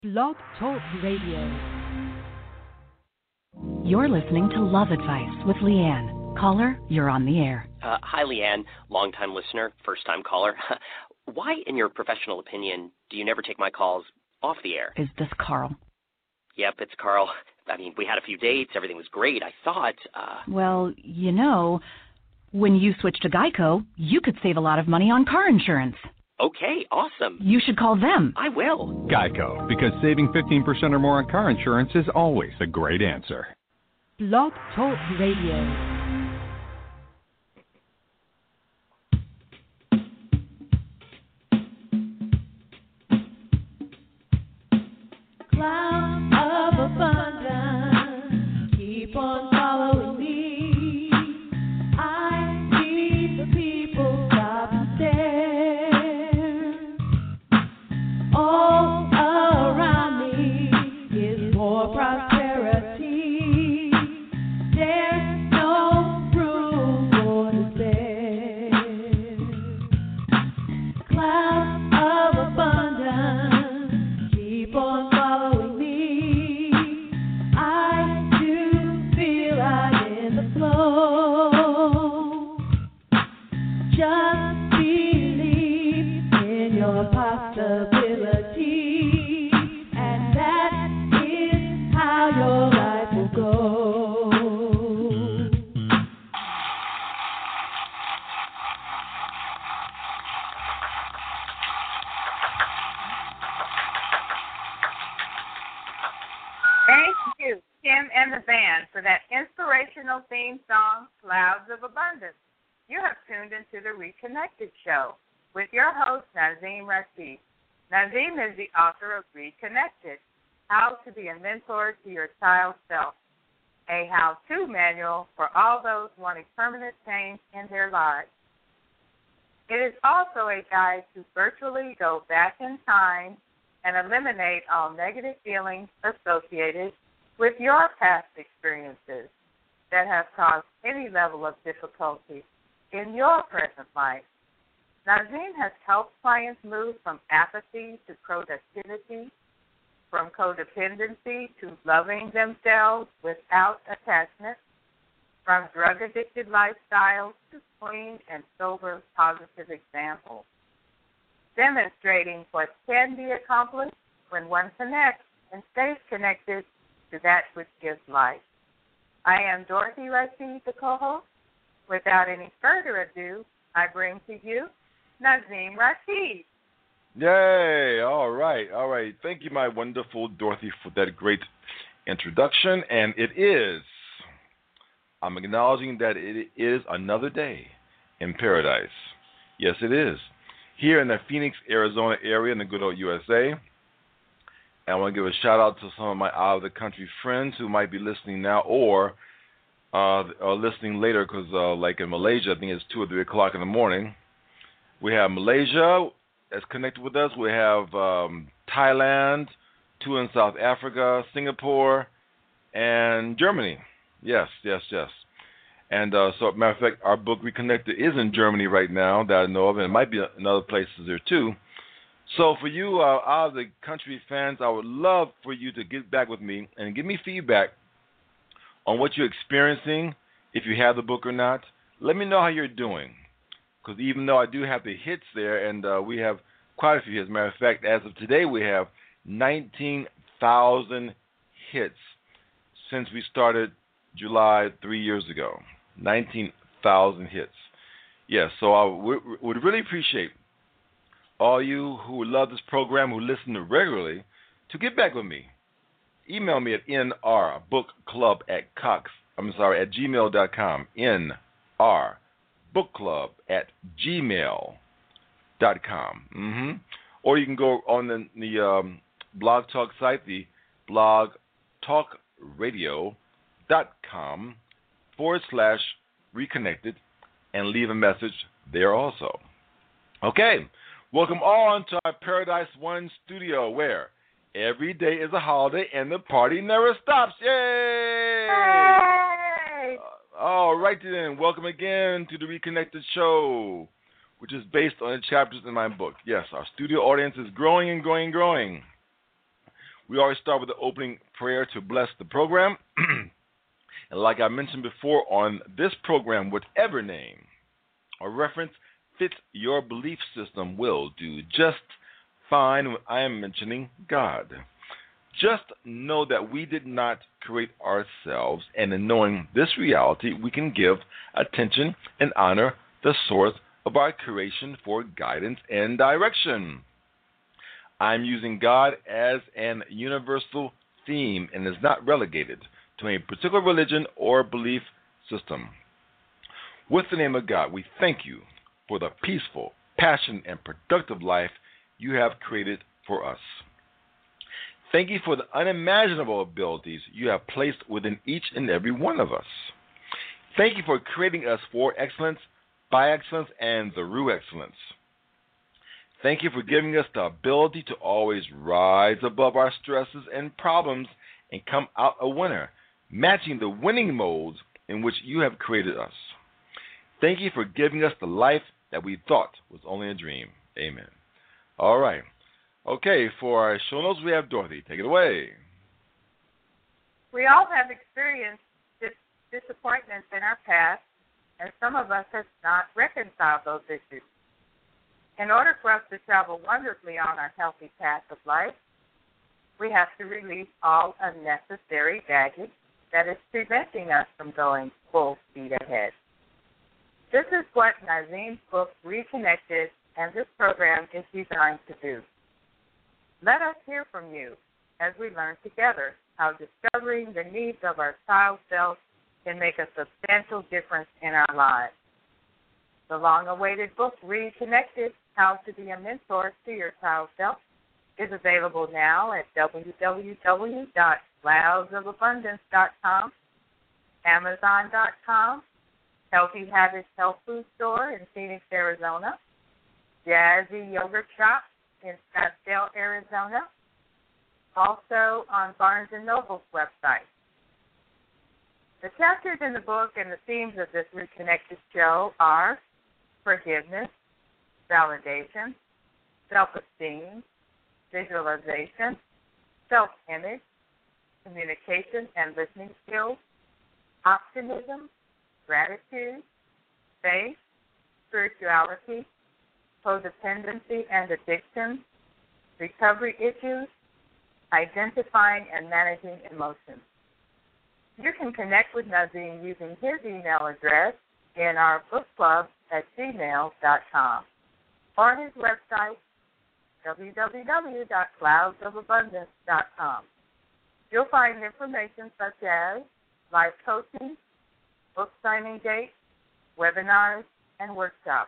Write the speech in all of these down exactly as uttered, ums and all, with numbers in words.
Blog Talk Radio. You're listening to Love Advice with Leanne. Caller, you're on the air. Uh, hi, Leanne, long-time listener, first-time caller. Why, in your professional opinion, do you never take my calls off the air? Is this Carl? Yep, it's Carl. I mean, we had a few dates. Everything was great. I thought, uh... Well, you know, when you switch to Geico, you could save a lot of money on car insurance. Okay, awesome. You should call them. I will. Geico, because saving fifteen percent or more on car insurance is always a great answer. Blog Talk Radio. Cloud of abundance, keep on following me. I see the people stop and stare. All around me is more prosperity. There's no room for despair. Cloud of abundance, keep on following me. I do feel I'm in the flow. Just believe in your possibility, and that is how your life will go. Thank you, Kim and the band, for that inspirational theme song, Clouds of Abundance. You have tuned into the Reconnected Show with your host, Nazeem Rashid. Nazeem is the author of Reconnected, How to Be a Mentor to Your Child Self, a how-to manual for all those wanting permanent change in their lives. It is also a guide to virtually go back in time and eliminate all negative feelings associated with your past experiences that have caused any level of difficulty in your present life. Nazeem has helped clients move from apathy to productivity, from codependency to loving themselves without attachment, from drug-addicted lifestyles to clean and sober positive examples, demonstrating what can be accomplished when one connects and stays connected to that which gives life. I am Dorothy Rashid, the co-host. Without any further ado, I bring to you Nazeem Rashid. Yay! All right, all right. Thank you, my wonderful Dorothy, for that great introduction. And it is, I'm acknowledging that it is another day in paradise. Yes, it is. Here in the Phoenix, Arizona area in the good old U S A. And I want to give a shout out to some of my out of the country friends who might be listening now or uh, are listening later because, uh, like in Malaysia, I think it's two or three o'clock in the morning. We have Malaysia that's connected with us. We have um, Thailand, two in South Africa, Singapore, and Germany. Yes, yes, yes. And uh, so, matter of fact, our book Reconnected is in Germany right now that I know of, and it might be in other places there too. So for you, uh, out of the country fans, I would love for you to get back with me and give me feedback on what you're experiencing, if you have the book or not. Let me know how you're doing, because even though I do have the hits there, and uh, we have quite a few hits. Matter of fact, as of today, we have nineteen thousand hits since we started July three years ago. nineteen thousand hits. Yes, so I w- would really appreciate all you who love this program, who listen to regularly, to get back with me. Email me at nrbookclub at cox, I'm sorry, at gmail dot com. nrbookclub at gmail dot com. Mm-hmm. Or you can go on the, the um, Blog Talk site, the blogtalkradio.com forward slash reconnected, and leave a message there also. Okay, welcome all into our Paradise One studio where every day is a holiday and the party never stops. Yay! Hey! Uh, all right then, welcome again to the Reconnected Show, which is based on the chapters in my book. Yes, our studio audience is growing and growing and growing. we always start with the opening prayer to bless the program. And like I mentioned before, on this program, whatever name or reference fits your belief system will do just fine when I am mentioning God. Just know that we did not create ourselves, and in knowing this reality, we can give attention and honor the source of our creation for guidance and direction. I'm using God as an universal theme and is not relegated to a particular religion or belief system. With the name of God, we thank you for the peaceful, passionate, and productive life you have created for us. Thank you for the unimaginable abilities you have placed within each and every one of us. Thank you for creating us for excellence, by excellence, and through excellence. Thank you for giving us the ability to always rise above our stresses and problems and come out a winner, matching the winning modes in which you have created us. Thank you for giving us the life that we thought was only a dream. Amen. All right. Okay, for our show notes, we have Dorothy. Take it away. We all have experienced dis- disappointments in our past, and some of us have not reconciled those issues. In order for us to travel wonderfully on our healthy path of life, we have to release all unnecessary baggage that is preventing us from going full speed ahead. This is what Nazeem's book, Reconnected, and this program is designed to do. Let us hear from you as we learn together how discovering the needs of our child self can make a substantial difference in our lives. The long-awaited book, Reconnected, How to Be a Mentor to Your Child Self, is available now at w w w dot clouds of abundance dot com, amazon dot com, Healthy Habits Health Food Store in Phoenix, Arizona, Jazzy Yogurt Shop in Scottsdale, Arizona, also on Barnes and Noble's website. The chapters in the book and the themes of this Reconnected show are forgiveness, validation, self-esteem, visualization, self-image, communication and listening skills, optimism, gratitude, faith, spirituality, codependency and addiction, recovery issues, identifying and managing emotions. You can connect with Nazeem using his email address in our book club at gmail dot com or his website, w w w dot clouds of abundance dot com. You'll find information such as life coaching, book signing dates, webinars, and workshops.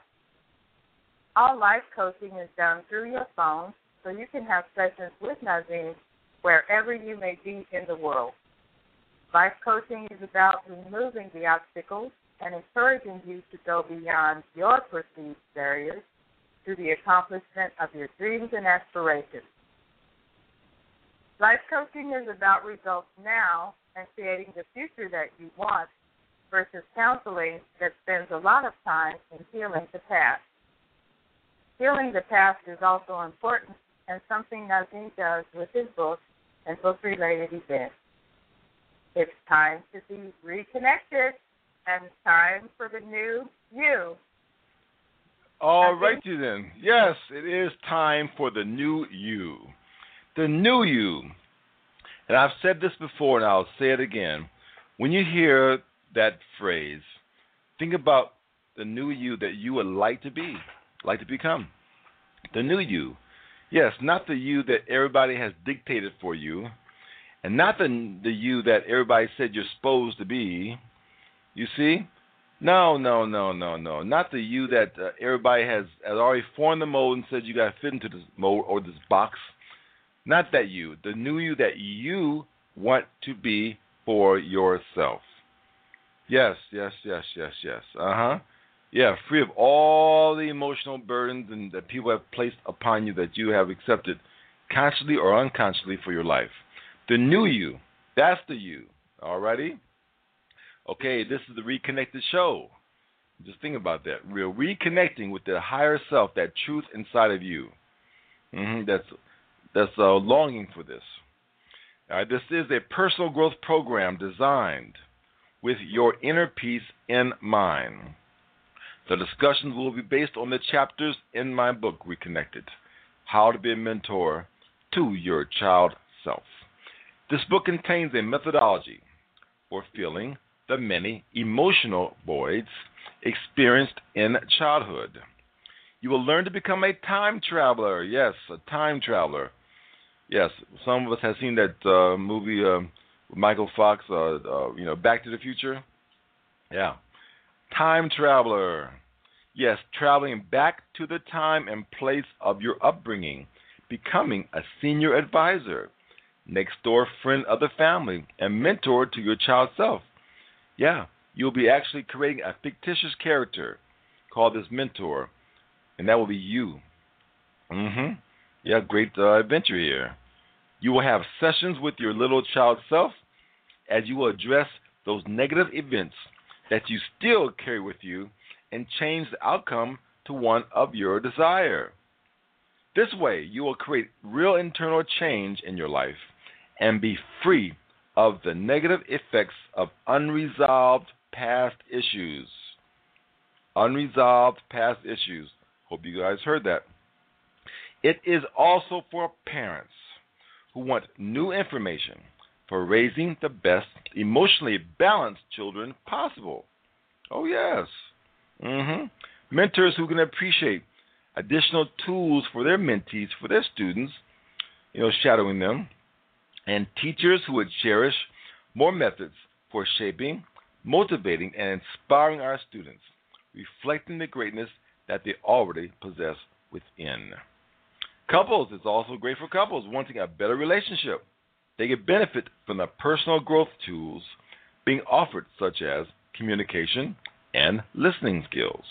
All life coaching is done through your phone, so you can have sessions with Nazeem wherever you may be in the world. Life coaching is about removing the obstacles and encouraging you to go beyond your perceived barriers to the accomplishment of your dreams and aspirations. Life coaching is about results now and creating the future that you want versus counseling that spends a lot of time in healing the past. Healing the past is also important and something Nazeem does with his books and book-related events. It's time to be reconnected and time for the new you. All righty then. Yes, it is time for the new you. The new you. And I've said this before and I'll say it again. When you hear that phrase, think about the new you that you would like to be, like to become. The new you. Yes, not the you that everybody has dictated for you, and not the, the you that everybody said you're supposed to be. You see? No, no, no, no, no. Not the you that uh, everybody has, has already formed the mold and said you got to fit into this mold or this box. Not that you. The new you that you want to be for yourself. Yes, yes, yes, yes, yes. Uh-huh. Yeah, free of all the emotional burdens and that people have placed upon you that you have accepted consciously or unconsciously for your life. The new you, that's the you. All righty? Okay, this is the Reconnected show. Just think about that. We're reconnecting with the higher self, that truth inside of you. Mm-hmm, that's that's uh, longing for this. Uh, this is a personal growth program designed with your inner peace in mind. The discussions will be based on the chapters in my book, Reconnected, How to Be a Mentor to Your Child Self. This book contains a methodology for filling the many emotional voids experienced in childhood. You will learn to become a time traveler. Yes, a time traveler. Yes, some of us have seen that uh, movie uh, with Michael Fox, uh, uh, you know, Back to the Future. Yeah, time traveler. Yes, traveling back to the time and place of your upbringing, becoming a senior advisor, next door friend of the family, and mentor to your child self. Yeah, you'll be actually creating a fictitious character called this mentor, and that will be you. Mm-hmm. Yeah, great uh, adventure here. You will have sessions with your little child self as you will address those negative events that you still carry with you and change the outcome to one of your desire. This way, you will create real internal change in your life and be free of the negative effects of unresolved past issues. Unresolved past issues. Hope you guys heard that. It is also for parents who want new information for raising the best emotionally balanced children possible. Oh, yes. Mm-hmm. Mentors who can appreciate additional tools for their mentees, for their students, you know, shadowing them, and teachers who would cherish more methods for shaping, motivating, and inspiring our students, reflecting the greatness that they already possess within. Couples is also great for couples wanting a better relationship. They get benefit from the personal growth tools being offered, such as communication and listening skills.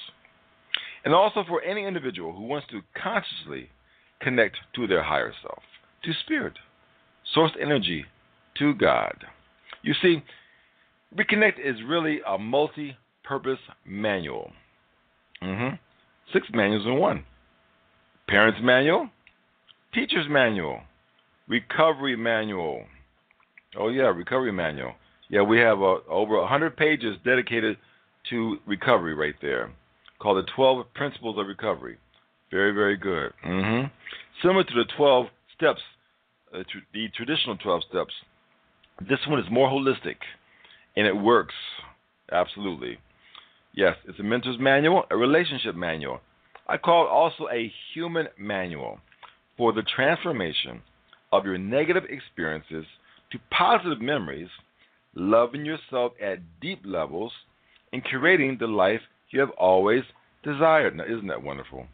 And also for any individual who wants to consciously connect to their higher self, to spirit, source energy, to God. You see, Reconnect is really a multi-purpose manual. Mm-hmm. Six manuals in one. Parents manual, teacher's manual, recovery manual. Oh, yeah, recovery manual. Yeah, we have uh, over one hundred pages dedicated to recovery right there, called the twelve Principles of Recovery. Very, very good. Mm-hmm. Similar to the twelve steps, uh, tr- the traditional twelve steps, this one is more holistic, and it works. Absolutely. Yes, it's a mentor's manual, a relationship manual. I call it also a human manual for the transformation of your negative experiences to positive memories, loving yourself at deep levels, and creating the life you have always desired. Now, isn't that wonderful?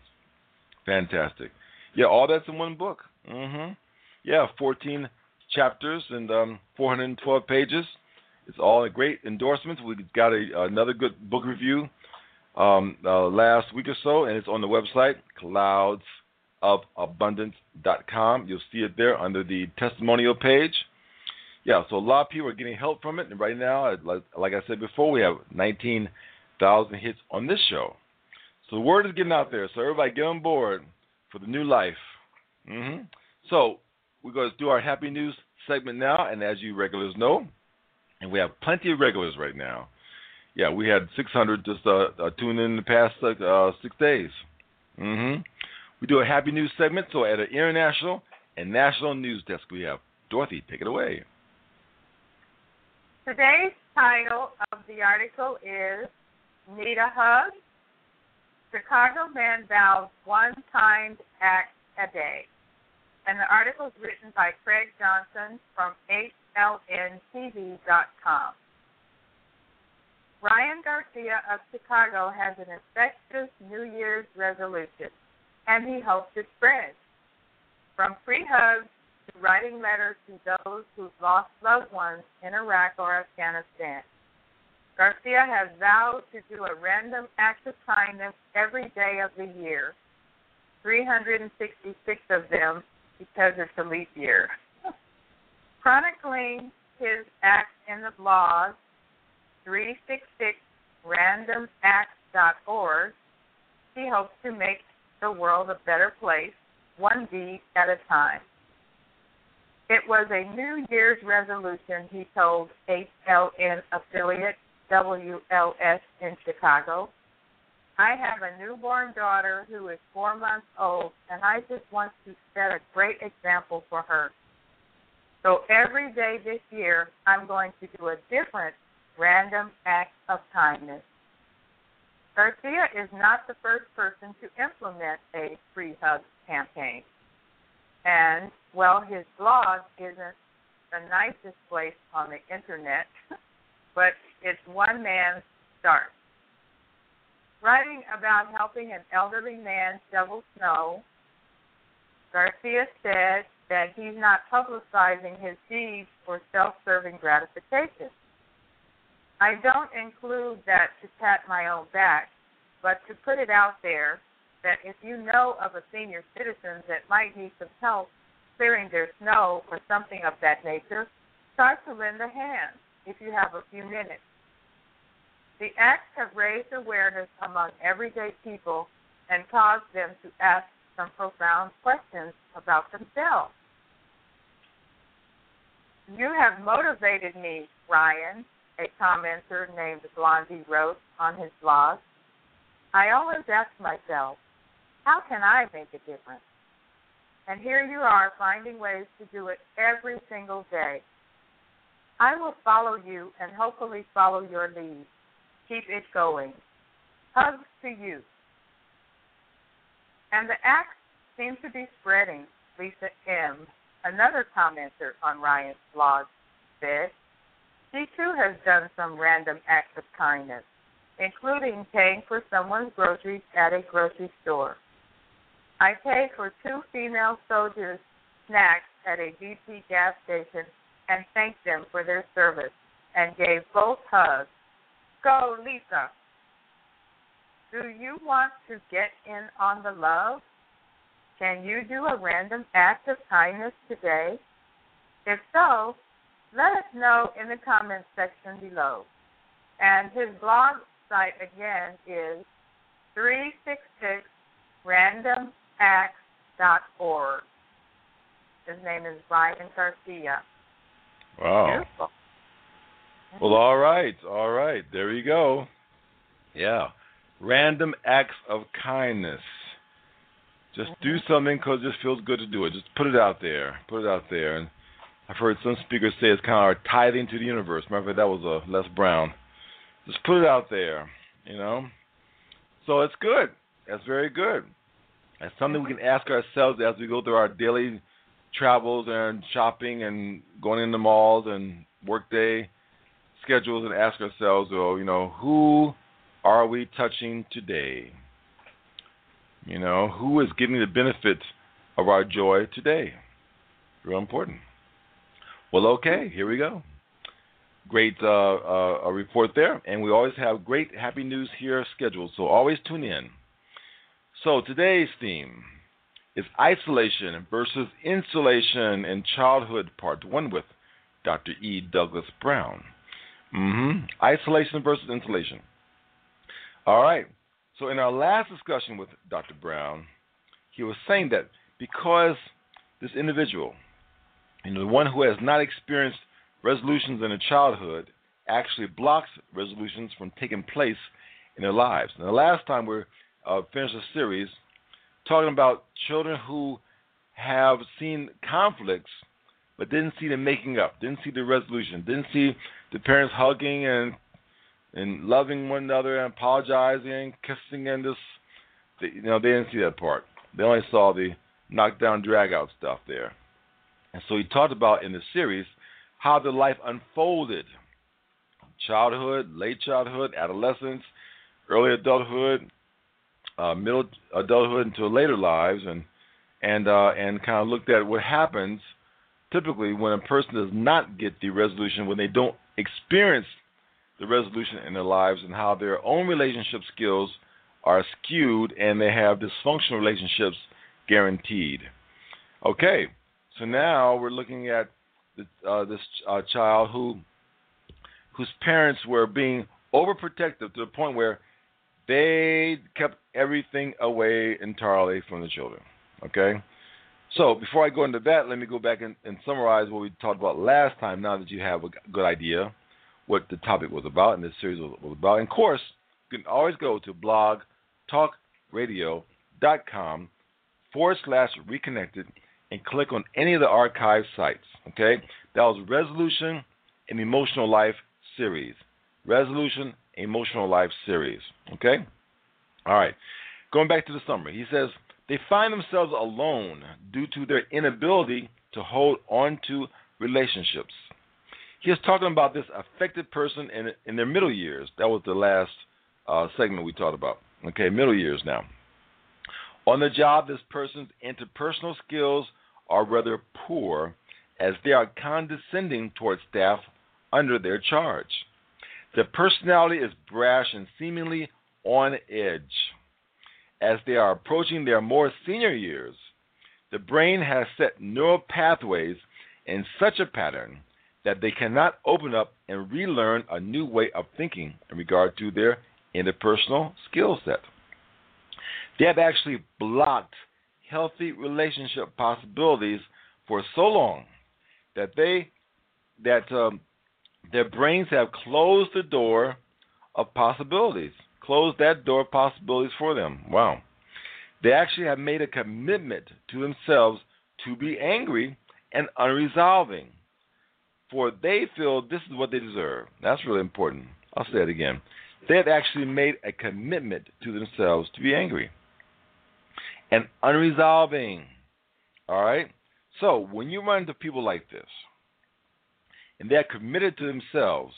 Fantastic. Yeah, all that's in one book. Mm-hmm. Yeah, fourteen chapters and um, four hundred twelve pages. It's all a great endorsements. We got a, another good book review um, uh, last week or so, and it's on the website, clouds of abundance dot com. You'll see it there under the testimonial page. Yeah, so a lot of people are getting help from it, and right now, like, like I said before, we have nineteen thousand hits on this show. So the word is getting out there, so everybody get on board for the new life. Mm-hmm. So we're going to do our happy news segment now, and as you regulars know, and we have plenty of regulars right now. Yeah, we had six hundred just uh, uh, tune in the past uh, six days. Mm-hmm. We do a happy news segment, so at an international and national news desk, we have Dorothy. Take it away. Today's title of the article is Need a Hug? Chicago man vows one kind act a day. And the article is written by Craig Johnson from H L N T V dot com. Ryan Garcia of Chicago has an infectious New Year's resolution, and he hopes it spreads. From free hugs to writing letters to those who've lost loved ones in Iraq or Afghanistan, Garcia has vowed to do a random act of kindness every day of the year, three hundred sixty-six of them because it's a leap year. Chronicling his acts in the blog, three sixty-six random acts dot org, he hopes to make the world a better place, one deed at a time. It was a New Year's resolution, he told H L N affiliate W L S in Chicago. I have a newborn daughter who is four months old, and I just want to set a great example for her. So every day this year, I'm going to do a different random act of kindness. Garcia is not the first person to implement a free hug campaign. And, well, his blog isn't the nicest place on the Internet, but it's one man's start. Writing about helping an elderly man shovel snow, Garcia said that he's not publicizing his deeds for self-serving gratification. I don't include that to pat my own back, but to put it out there that if you know of a senior citizen that might need some help clearing their snow or something of that nature, start to lend a hand if you have a few minutes. The acts have raised awareness among everyday people and caused them to ask some profound questions about themselves. You have motivated me, Ryan, a commenter named Blondie wrote on his blog. I always ask myself, how can I make a difference? And here you are finding ways to do it every single day. I will follow you and hopefully follow your lead. Keep it going. Hugs to you. And the acts seem to be spreading, Lisa M., another commenter on Ryan's blog, said. She too has done some random acts of kindness, including paying for someone's groceries at a grocery store. I paid for two female soldiers' snacks at a B P gas station and thanked them for their service and gave both hugs. Go, Lisa. Do you want to get in on the love? Can you do a random act of kindness today? If so, let us know in the comments section below. And his blog site again is three six six random acts dot org. His name is Ryan Garcia. Wow. Beautiful. Well, all right, all right. There you go. Yeah. Random acts of kindness. Just do something because it just feels good to do it. Just put it out there. Put it out there. And I've heard some speakers say it's kind of our tithing to the universe. Remember, that was uh, Les Brown. Just put it out there, you know. So it's good. That's very good. That's something we can ask ourselves as we go through our daily travels and shopping and going in the malls and workday schedules and ask ourselves, well, you know, who are we touching today? You know, who is getting the benefit of our joy today? Real important. Well, okay, here we go. Great uh, uh, a report there, and we always have great happy news here scheduled, so always tune in. So today's theme is isolation versus insulation in childhood, part one with Doctor E. Douglas Brown. Mm-hmm. Isolation versus insulation. All right. So in our last discussion with Doctor Brown, he was saying that because this individual, you know, the one who has not experienced resolutions in their childhood, actually blocks resolutions from taking place in their lives. And the last time we uh, finished a series talking about children who have seen conflicts but didn't see the making up, didn't see the resolution, didn't see the parents hugging and and loving one another and apologizing, kissing, and this, you know, they didn't see that part. They only saw the knockdown, drag-out stuff there. And so he talked about in the series how the life unfolded, childhood, late childhood, adolescence, early adulthood, uh, middle adulthood into later lives, and and uh, and kind of looked at what happens typically when a person does not get the resolution, when they don't experience the resolution in their lives, and how their own relationship skills are skewed and they have dysfunctional relationships guaranteed. Okay, so now we're looking at the, uh, this uh, child who whose parents were being overprotective to the point where they kept everything away entirely from the children. Okay, So before I go into that, let me go back and, and summarize what we talked about last time, now that you have a good idea what the topic was about and this series was, was about. And, of course, you can always go to blog talk radio dot com forward slash reconnected and click on any of the archive sites, okay? That was Resolution and Emotional Life series. Resolution, Emotional Life series, okay? All right. Going back to the summary, he says, they find themselves alone due to their inability to hold on to relationships. He is talking about this affected person in, in their middle years. That was the last uh, segment we talked about. Okay, middle years now. On the job, this person's interpersonal skills are rather poor as they are condescending towards staff under their charge. Their personality is brash and seemingly on edge. As they are approaching their more senior years, the brain has set neural pathways in such a pattern that they cannot open up and relearn a new way of thinking in regard to their interpersonal skill set. They have actually blocked healthy relationship possibilities for so long that they that um, their brains have closed the door of possibilities, closed that door of possibilities for them. Wow. They actually have made a commitment to themselves to be angry and unresolving, for they feel this is what they deserve. That's really important. I'll say it again. They have actually made a commitment to themselves to be angry and unresolving. All right? So when you run into people like this, and they're committed to themselves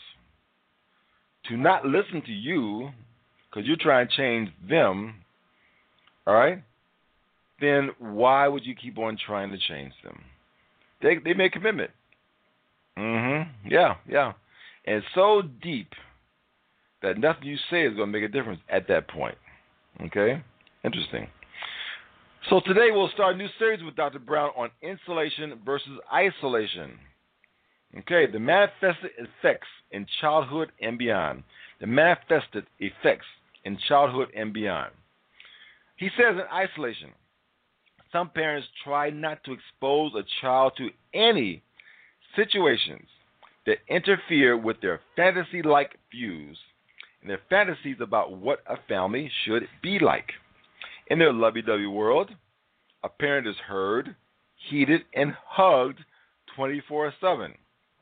to not listen to you because you're trying to change them, all right, then why would you keep on trying to change them? They they made a commitment. Mm-hmm. Yeah, yeah. And it's so deep that nothing you say is going to make a difference at that point. Okay? Interesting. So today we'll start a new series with Doctor Brown on insulation versus isolation. Okay, the manifested effects in childhood and beyond. The manifested effects in childhood and beyond. He says in isolation, some parents try not to expose a child to any situations that interfere with their fantasy-like views and their fantasies about what a family should be like. In their lovey-dovey world, a parent is heard, heeded, and hugged twenty-four seven.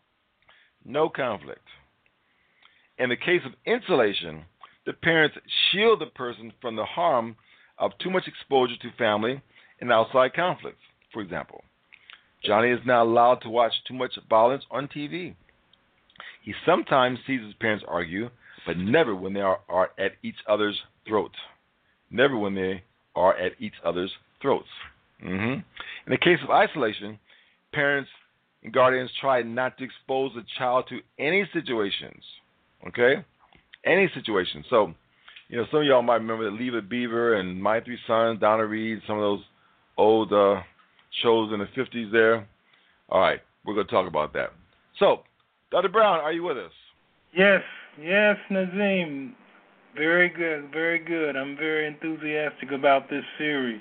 No conflict. In the case of insulation, the parents shield the person from the harm of too much exposure to family and outside conflicts. For example, Johnny is not allowed to watch too much violence on T V. He sometimes sees his parents argue, but never when they are, are at each other's throats. Never when they are at each other's throats. Mm-hmm. In the case of isolation, parents and guardians try not to expose the child to any situations. Okay? Any situation. So, you know, some of y'all might remember the Leave It Beaver and My Three Sons, Donna Reed, some of those old uh, shows in the fifties there. All right, we're going to talk about that. So, Doctor Brown, are you with us? Yes, yes, Nazim. Very good, very good. I'm very enthusiastic about this series.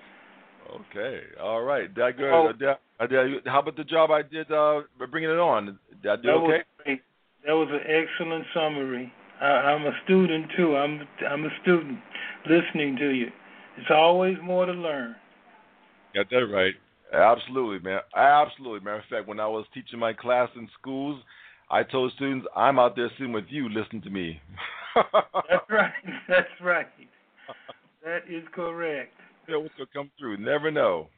Okay, all right. Did I go, Oh. did I, did I, how about the job I did uh, bringing it on? Did I do That okay? was great. That was an excellent summary. I, I'm a student too. I'm I'm a student listening to you. It's always more to learn. Got that right. Absolutely, man. Absolutely. Matter of fact, when I was teaching my class in schools, I told students, I'm out there sitting with you, listening to me. That's right. That's right. That is correct. You know what's going to come through. Never know.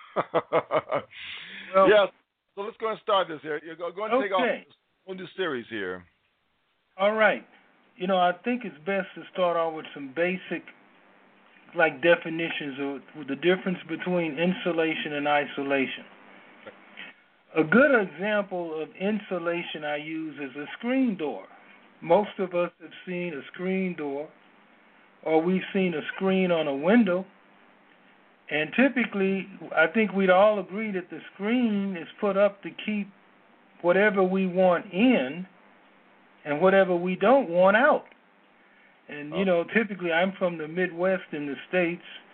Well, yes. So let's go and start this here. You're going to take off okay. on this series here. All right. You know, I think it's best to start off with some basic, like, definitions of the difference between insulation and isolation. A good example of insulation I use is a screen door. Most of us have seen a screen door, or we've seen a screen on a window, and typically I think we'd all agree that the screen is put up to keep whatever we want in and whatever we don't want out. And, you know, typically I'm from the Midwest in the States,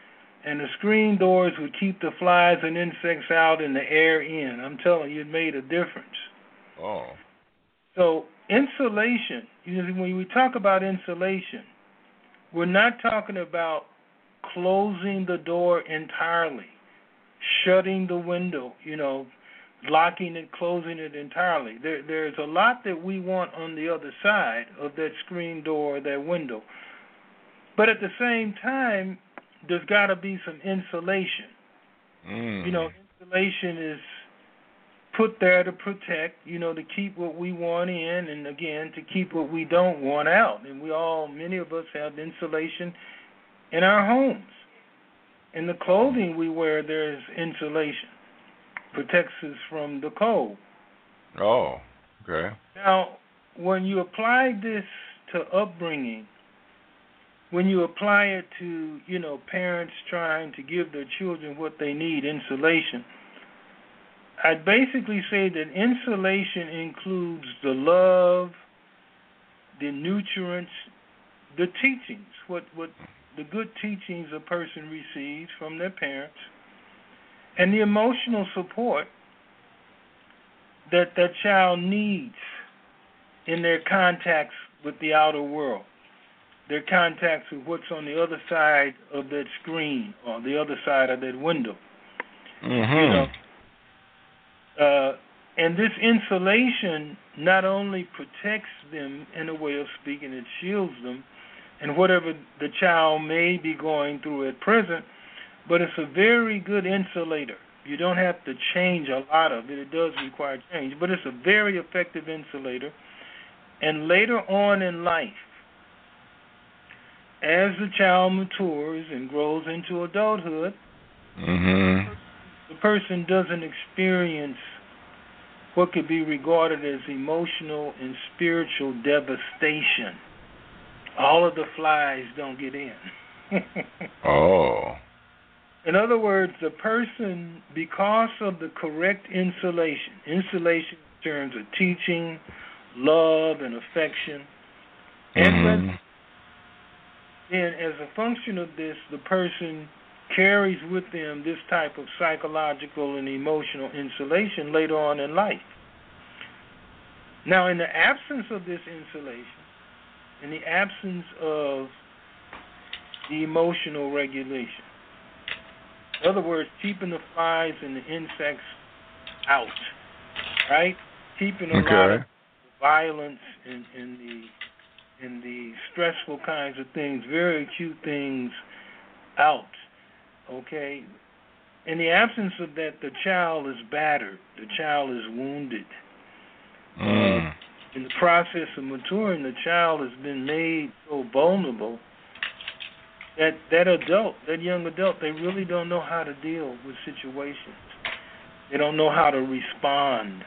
and the screen doors would keep the flies and insects out and the air in. I'm telling you, it made a difference. Oh. So insulation, you know, when we talk about insulation, we're not talking about closing the door entirely, shutting the window, you know, locking it, closing it entirely. There, there's a lot that we want on the other side of that screen door or that window. But at the same time, there's got to be some insulation. Mm. You know, insulation is put there to protect, you know, to keep what we want in, and again, to keep what we don't want out. And we all, many of us have insulation in our homes. In the clothing we wear, there's insulation. Protects us from the cold. Oh, okay. Now, when you apply this to upbringing, when you apply it to, you know, parents trying to give their children what they need, insulation, I'd basically say that insulation includes the love, the nutrients, the teachings, what, what the good teachings a person receives from their parents, and the emotional support that that child needs in their contacts with the outer world, their contacts with what's on the other side of that screen or the other side of that window. Mm-hmm. You know, uh, and this insulation not only protects them in a way of speaking, it shields them and whatever the child may be going through at present, but it's a very good insulator. You don't have to change a lot of it. It does require change, but it's a very effective insulator. And later on in life, as the child matures and grows into adulthood, mm-hmm. the person doesn't experience what could be regarded as emotional and spiritual devastation. All of the flies don't get in. Oh. In other words, the person, because of the correct insulation, insulation in terms of teaching, love, and affection, Mm-hmm. and then as a function of this, the person carries with them this type of psychological and emotional insulation later on in life. Now, in the absence of this insulation, in the absence of the emotional regulation, in other words, keeping the flies and the insects out, right? Keeping a Okay. lot of violence and, and the and the stressful kinds of things, very acute things out, okay? In the absence of that, the child is battered. The child is wounded. Mm. Uh, in the process of maturing, the child has been made so vulnerable that that adult, that young adult, they really don't know how to deal with situations. They don't know how to respond.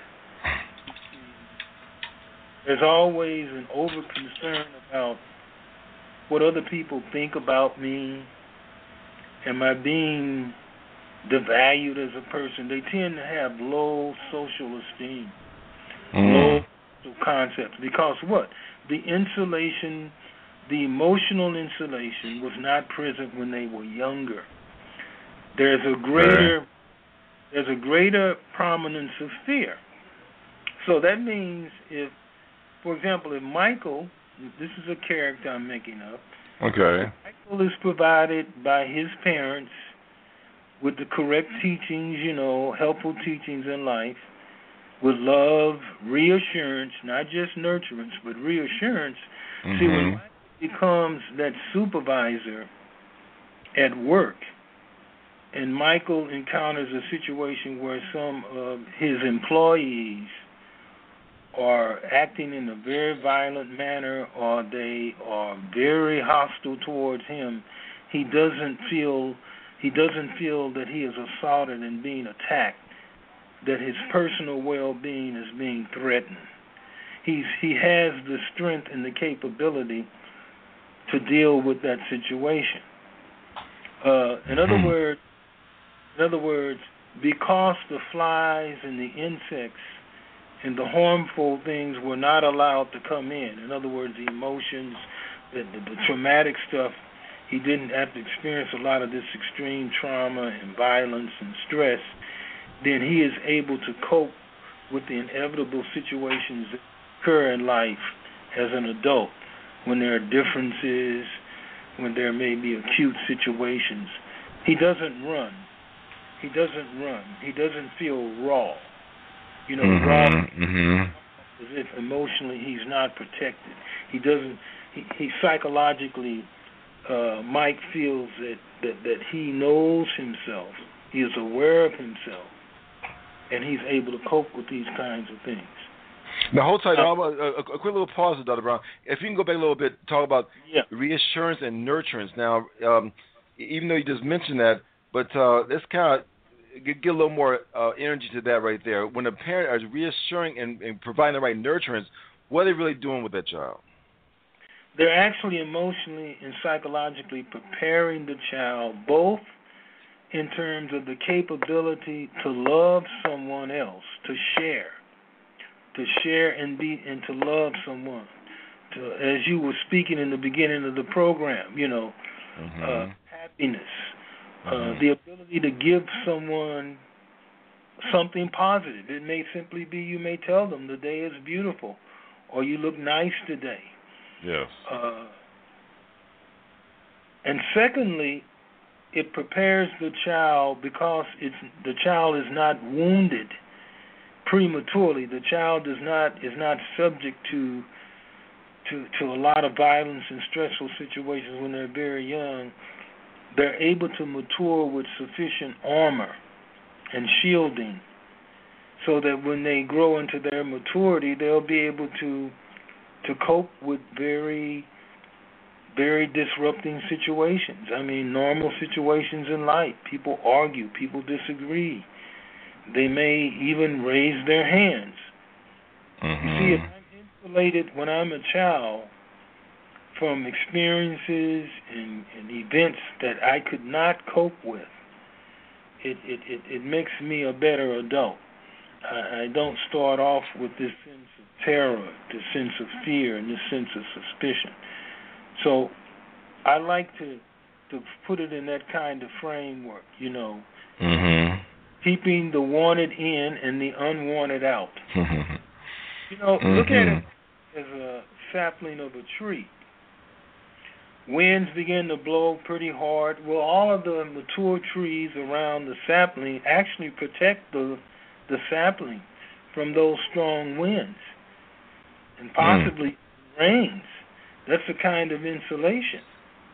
There's always an over-concern about what other people think about me. Am I being devalued as a person? They tend to have low social esteem, Mm. low social concepts. Because what? The insulation, the emotional insulation was not present when they were younger. There's a greater, Right. there's a greater prominence of fear. So that means if, for example, if Michael, this is a character I'm making up, Okay. Michael is provided by his parents with the correct teachings, you know, helpful teachings in life, with love, reassurance, not just nurturance, but reassurance. Mm-hmm. See, when Michael becomes that supervisor at work, and Michael encounters a situation where some of his employees are acting in a very violent manner or they are very hostile towards him, he doesn't feel he doesn't feel that he is assaulted and being attacked, that his personal well-being is being threatened. He's he has the strength and the capability to deal with that situation. Uh, in other Hmm. words, in other words, because the flies and the insects and the harmful things were not allowed to come in. In other words, the emotions, the, the, the traumatic stuff, he didn't have to experience a lot of this extreme trauma and violence and stress, then he is able to cope with the inevitable situations that occur in life as an adult, when there are differences, when there may be acute situations. He doesn't run. He doesn't run. He doesn't feel raw. You know, mm-hmm, raw mm-hmm. as if emotionally he's not protected. He doesn't, he, he psychologically, uh, Mike feels that, that, that he knows himself. He is aware of himself. And he's able to cope with these kinds of things. Now, hold tight. Uh, a, a quick little pause, Doctor Brown. If you can go back a little bit, talk about yeah. reassurance and nurturance. Now, um, even though you just mentioned that, but uh, let's kind of get, get a little more uh, energy to that right there. When a parent is reassuring and, and providing the right nurturance, what are they really doing with that child? They're actually emotionally and psychologically preparing the child, both in terms of the capability to love someone else, to share, to share and be and to love someone. To, as you were speaking in the beginning of the program, you know, mm-hmm. uh, happiness, mm-hmm. uh, the ability to give someone something positive. It may simply be you may tell them the day is beautiful, or you look nice today. Yes. Uh, and secondly, it prepares the child because it's the child is not wounded prematurely. The child is not is not subject to to to a lot of violence and stressful situations when they're very young. They're able to mature with sufficient armor and shielding, so that when they grow into their maturity, they'll be able to to cope with very very disrupting situations. I mean, normal situations in life. People argue. People disagree. They may even raise their hands. Mm-hmm. You see, if I'm insulated when I'm a child from experiences and, and events that I could not cope with, it, it, it, it makes me a better adult. I, I don't start off with this sense of terror, this sense of fear, and this sense of suspicion. So I like to to put it in that kind of framework, you know, mm-hmm. keeping the wanted in and the unwanted out. Mm-hmm. You know, mm-hmm. look at it as a sapling of a tree. Winds begin to blow pretty hard. Well, all of the mature trees around the sapling actually protect the the sapling from those strong winds and possibly mm. rains. That's a kind of insulation.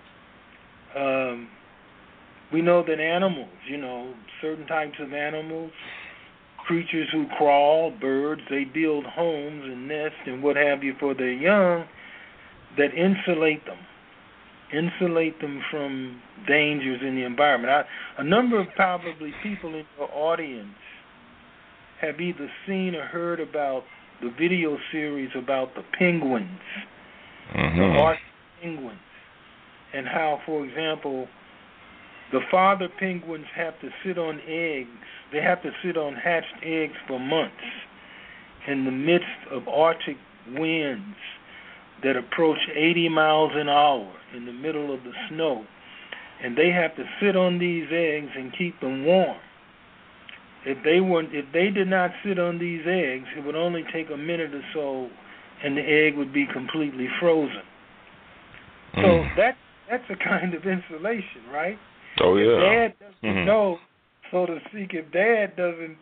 Um, we know that animals, you know, certain types of animals, creatures who crawl, birds, they build homes and nests and what have you for their young that insulate them, insulate them from dangers in the environment. I, a number of probably people in your audience have either seen or heard about the video series about the penguins. Mm-hmm. The Arctic penguins, and how, for example, the father penguins have to sit on eggs. They have to sit on hatched eggs for months in the midst of Arctic winds that approach eighty miles an hour in the middle of the snow, and they have to sit on these eggs and keep them warm. If they weren't, if they did not sit on these eggs, it would only take a minute or so, and the egg would be completely frozen. Mm. So that that's a kind of insulation, right? Oh yeah. If Dad doesn't mm-hmm. know, so to speak, if Dad doesn't,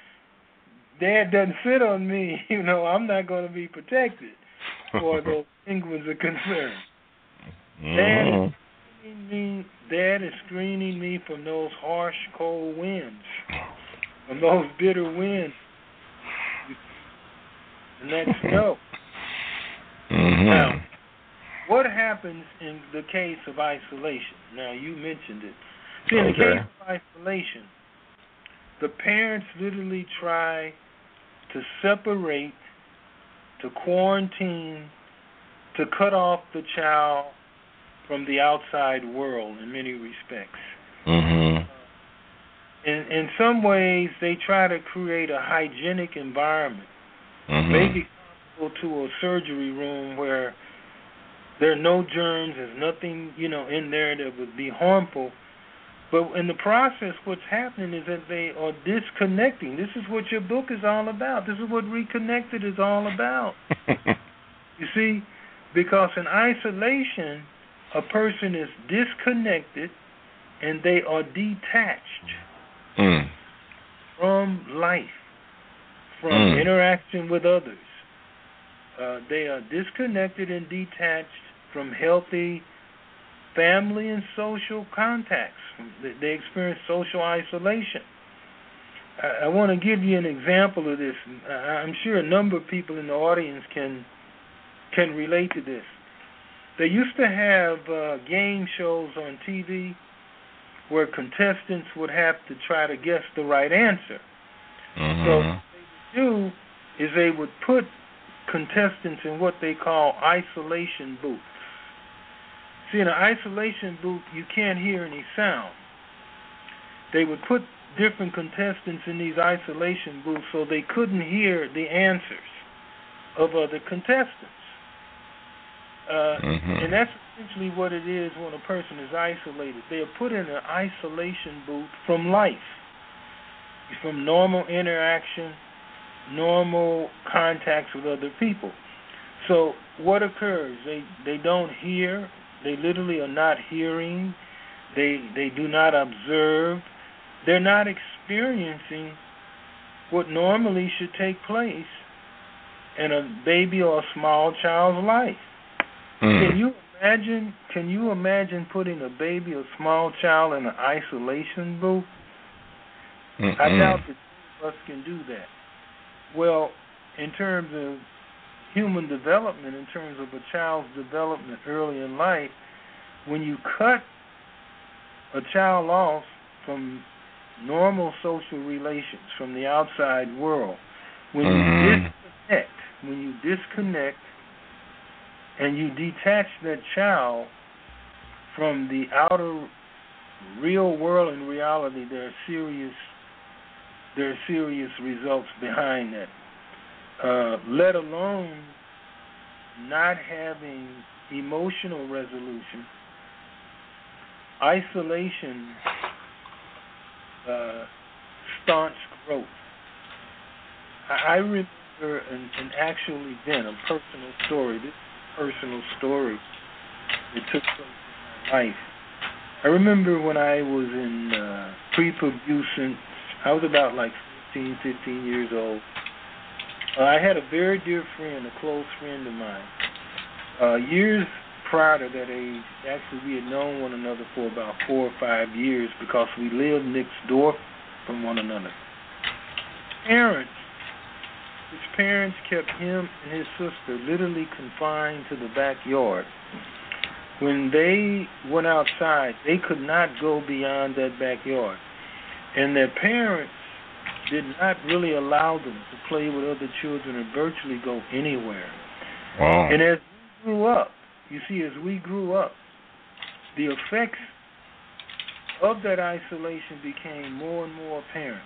Dad doesn't sit on me, you know, I'm not going to be protected, or those penguins are concerned. Mm-hmm. Dad is screening me. Dad is screening me from those harsh, cold winds, from those bitter winds, and that snow. Mm-hmm. Now, what happens in the case of isolation? Now, you mentioned it. See, in okay. the case of isolation, the parents literally try to separate, to quarantine, to cut off the child from the outside world in many respects. Mm-hmm. In, in some ways, they try to create a hygienic environment, mm-hmm. maybe comparable to a surgery room where There are no germs. There's nothing, you know, in there that would be harmful. But in the process, what's happening is that they are disconnecting. This is what your book is all about. This is what Reconnected is all about. You see, because in isolation, a person is disconnected and they are detached mm. from life, from mm. interaction with others. Uh, they are disconnected and detached from healthy family and social contacts. They experience social isolation. I, I want to give you an example of this. I'm sure a number of people in the audience can can relate to this. They used to have uh, game shows on T V where contestants would have to try to guess the right answer. Mm-hmm. So what they would do is they would put contestants in what they call isolation booths. See, in an isolation booth, you can't hear any sound. They would put different contestants in these isolation booths so they couldn't hear the answers of other contestants. Uh, mm-hmm. And that's essentially what it is when a person is isolated. They are put in an isolation booth from life, from normal interaction, normal contacts with other people. So what occurs? They they don't hear. They literally are not hearing. They they do not observe. They're not experiencing what normally should take place in a baby or a small child's life. Mm. Can you imagine? Can you imagine putting a baby or small child in an isolation booth? Mm-mm. I doubt that any of us can do that. Well, in terms of human development, in terms of a child's development early in life, when you cut a child off from normal social relations, from the outside world, when mm-hmm. you disconnect, when you disconnect and you detach that child from the outer real world and reality, there are serious there are serious results behind that. Uh, let alone not having emotional resolution, isolation uh, staunch growth. I, I remember an, an actual event, a personal story. This is a personal story that took place in my life. I remember when I was in uh, prepubescent. I was about like fourteen, fifteen years old. Uh, I had a very dear friend, a close friend of mine. Uh, years prior to that age, actually we had known one another for about four or five years because we lived next door from one another. Parents, his parents kept him and his sister literally confined to the backyard. When they went outside, they could not go beyond that backyard. And their parents did not really allow them to play with other children or virtually go anywhere. Wow. And as we grew up, you see, as we grew up, the effects of that isolation became more and more apparent.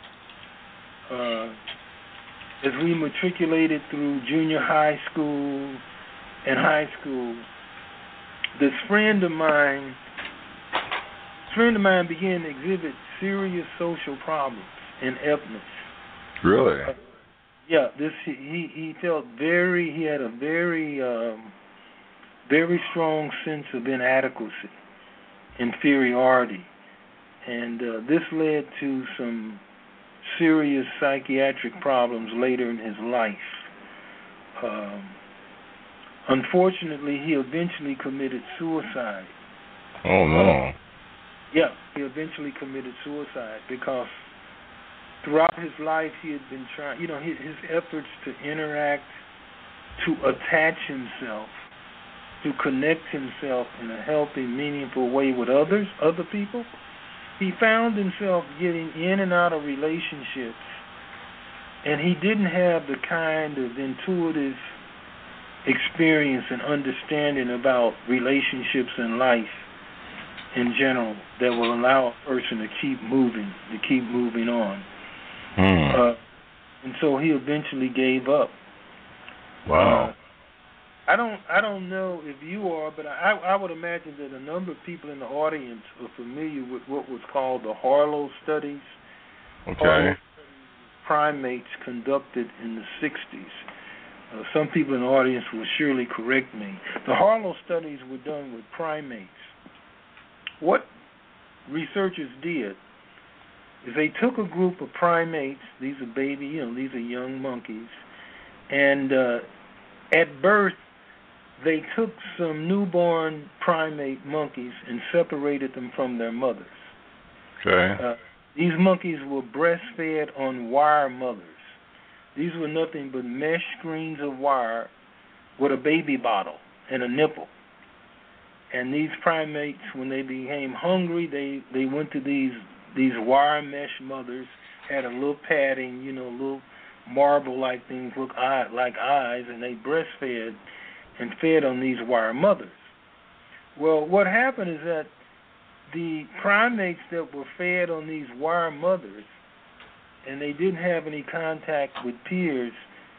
Uh, as we matriculated through junior high school and high school, this friend of mine, this friend of mine began to exhibit serious social problems and illness. Really? Uh, yeah, this he he felt very he had a very um, very strong sense of inadequacy, inferiority, and uh, this led to some serious psychiatric problems later in his life. Um, unfortunately, he eventually committed suicide. Oh no. Yeah, he eventually committed suicide because throughout his life he had been trying, you know, his, his efforts to interact, to attach himself, to connect himself in a healthy, meaningful way with others, other people. He found himself getting in and out of relationships, and he didn't have the kind of intuitive experience and understanding about relationships and life in general that will allow a person to keep moving, to keep moving on. Hmm. Uh, and so he eventually gave up. Wow. Uh, I don't I don't know if you are, but I, I would imagine that a number of people in the audience are familiar with what was called the Harlow studies. Okay. Harlow primates conducted in the sixties. Uh, some people in the audience will surely correct me. The Harlow studies were done with primates. What researchers did is they took a group of primates, these are baby, you know, these are young monkeys, and uh, at birth they took some newborn primate monkeys and separated them from their mothers. Okay. Uh, these monkeys were breastfed on wire mothers. These were nothing but mesh screens of wire with a baby bottle and a nipple. And these primates, when they became hungry, they, they went to these these wire mesh mothers, had a little padding, you know, little marble-like things look eye, like eyes, and they breastfed and fed on these wire mothers. Well, what happened is that the primates that were fed on these wire mothers, and they didn't have any contact with peers,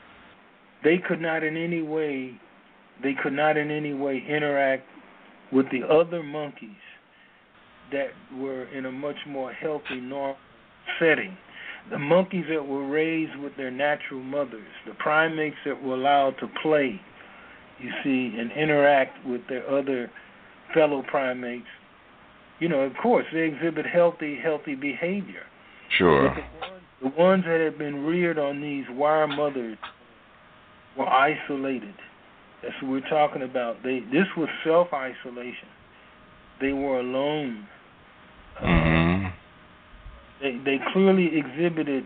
they could not in any way, they could not in any way interact with the other monkeys that were in a much more healthy, normal setting. The monkeys that were raised with their natural mothers, the primates that were allowed to play, you see, and interact with their other fellow primates, you know, of course, they exhibit healthy, healthy behavior. Sure. But the ones, the ones that had been reared on these wire mothers were isolated. That's what we're talking about. They this was self-isolation. They were alone. Mm-hmm. Uh, they they clearly exhibited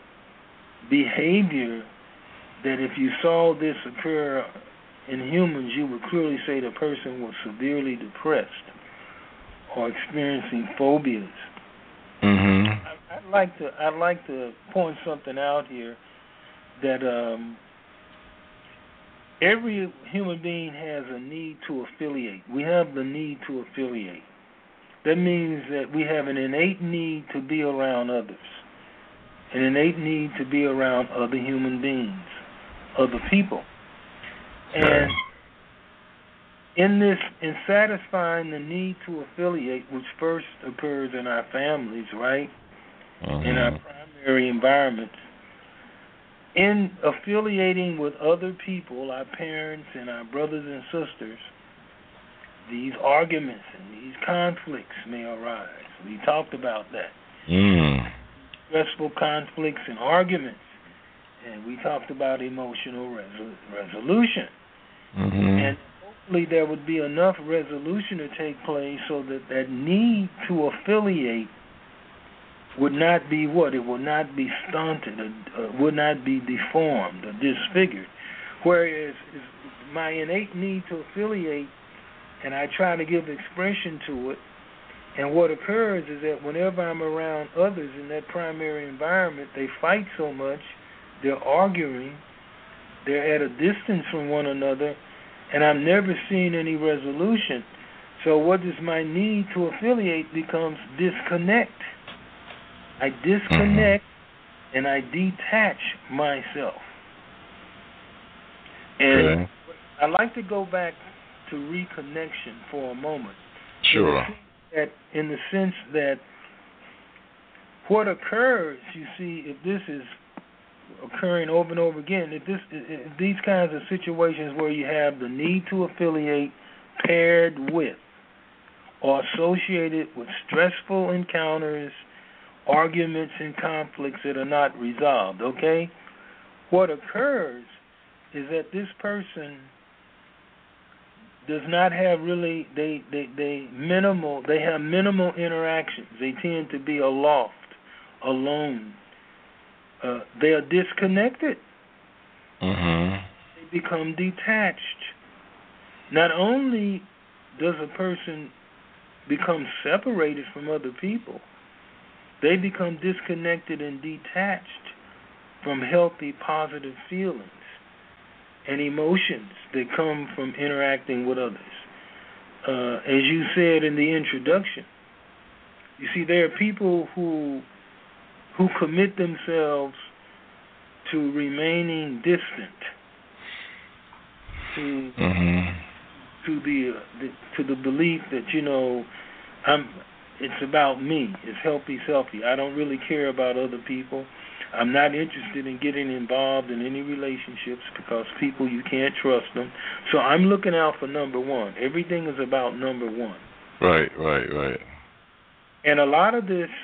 behavior that if you saw this occur in humans, you would clearly say the person was severely depressed or experiencing phobias. Mm-hmm. I, I'd like to I'd like to point something out here that um, every human being has a need to affiliate. We have the need to affiliate. That means that we have an innate need to be around others, an innate need to be around other human beings, other people. And in this, in satisfying the need to affiliate, which first occurs in our families, right, mm-hmm. in our primary environments, in affiliating with other people, our parents and our brothers and sisters, these arguments and these conflicts may arise. We talked about that. Mm. Stressful conflicts and arguments. And we talked about emotional resol- resolution. Mm-hmm. And hopefully there would be enough resolution to take place so that that need to affiliate would not be what? It would not be stunted, or, uh, would not be deformed or disfigured. Whereas my innate need to affiliate, and I try to give expression to it, and what occurs is that whenever I'm around others in that primary environment, they fight so much, they're arguing, they're at a distance from one another, and I'm never seeing any resolution. So what is my need to affiliate becomes disconnect. I disconnect mm-hmm. and I detach myself. And okay. I'd like to go back to reconnection for a moment. Sure. In the, that, in the sense that what occurs, you see, if this is occurring over and over again, if this, if these kinds of situations where you have the need to affiliate paired with or associated with stressful encounters, arguments and conflicts that are not resolved, okay? What occurs is that this person does not have really, they, they, they minimal, they have minimal interactions. They tend to be aloft, alone. Uh, they are disconnected. Mm-hmm. They become detached. Not only does a person become separated from other people, they become disconnected and detached from healthy, positive feelings and emotions that come from interacting with others. Uh, as you said in the introduction, you see, there are people who who commit themselves to remaining distant. to Mhm. to the, uh, the to the belief that, you know, I'm. It's about me. It's healthy, healthy. I don't really care about other people. I'm not interested in getting involved in any relationships because people, you can't trust them. So I'm looking out for number one. Everything is about number one. Right, right, right. And a lot of this,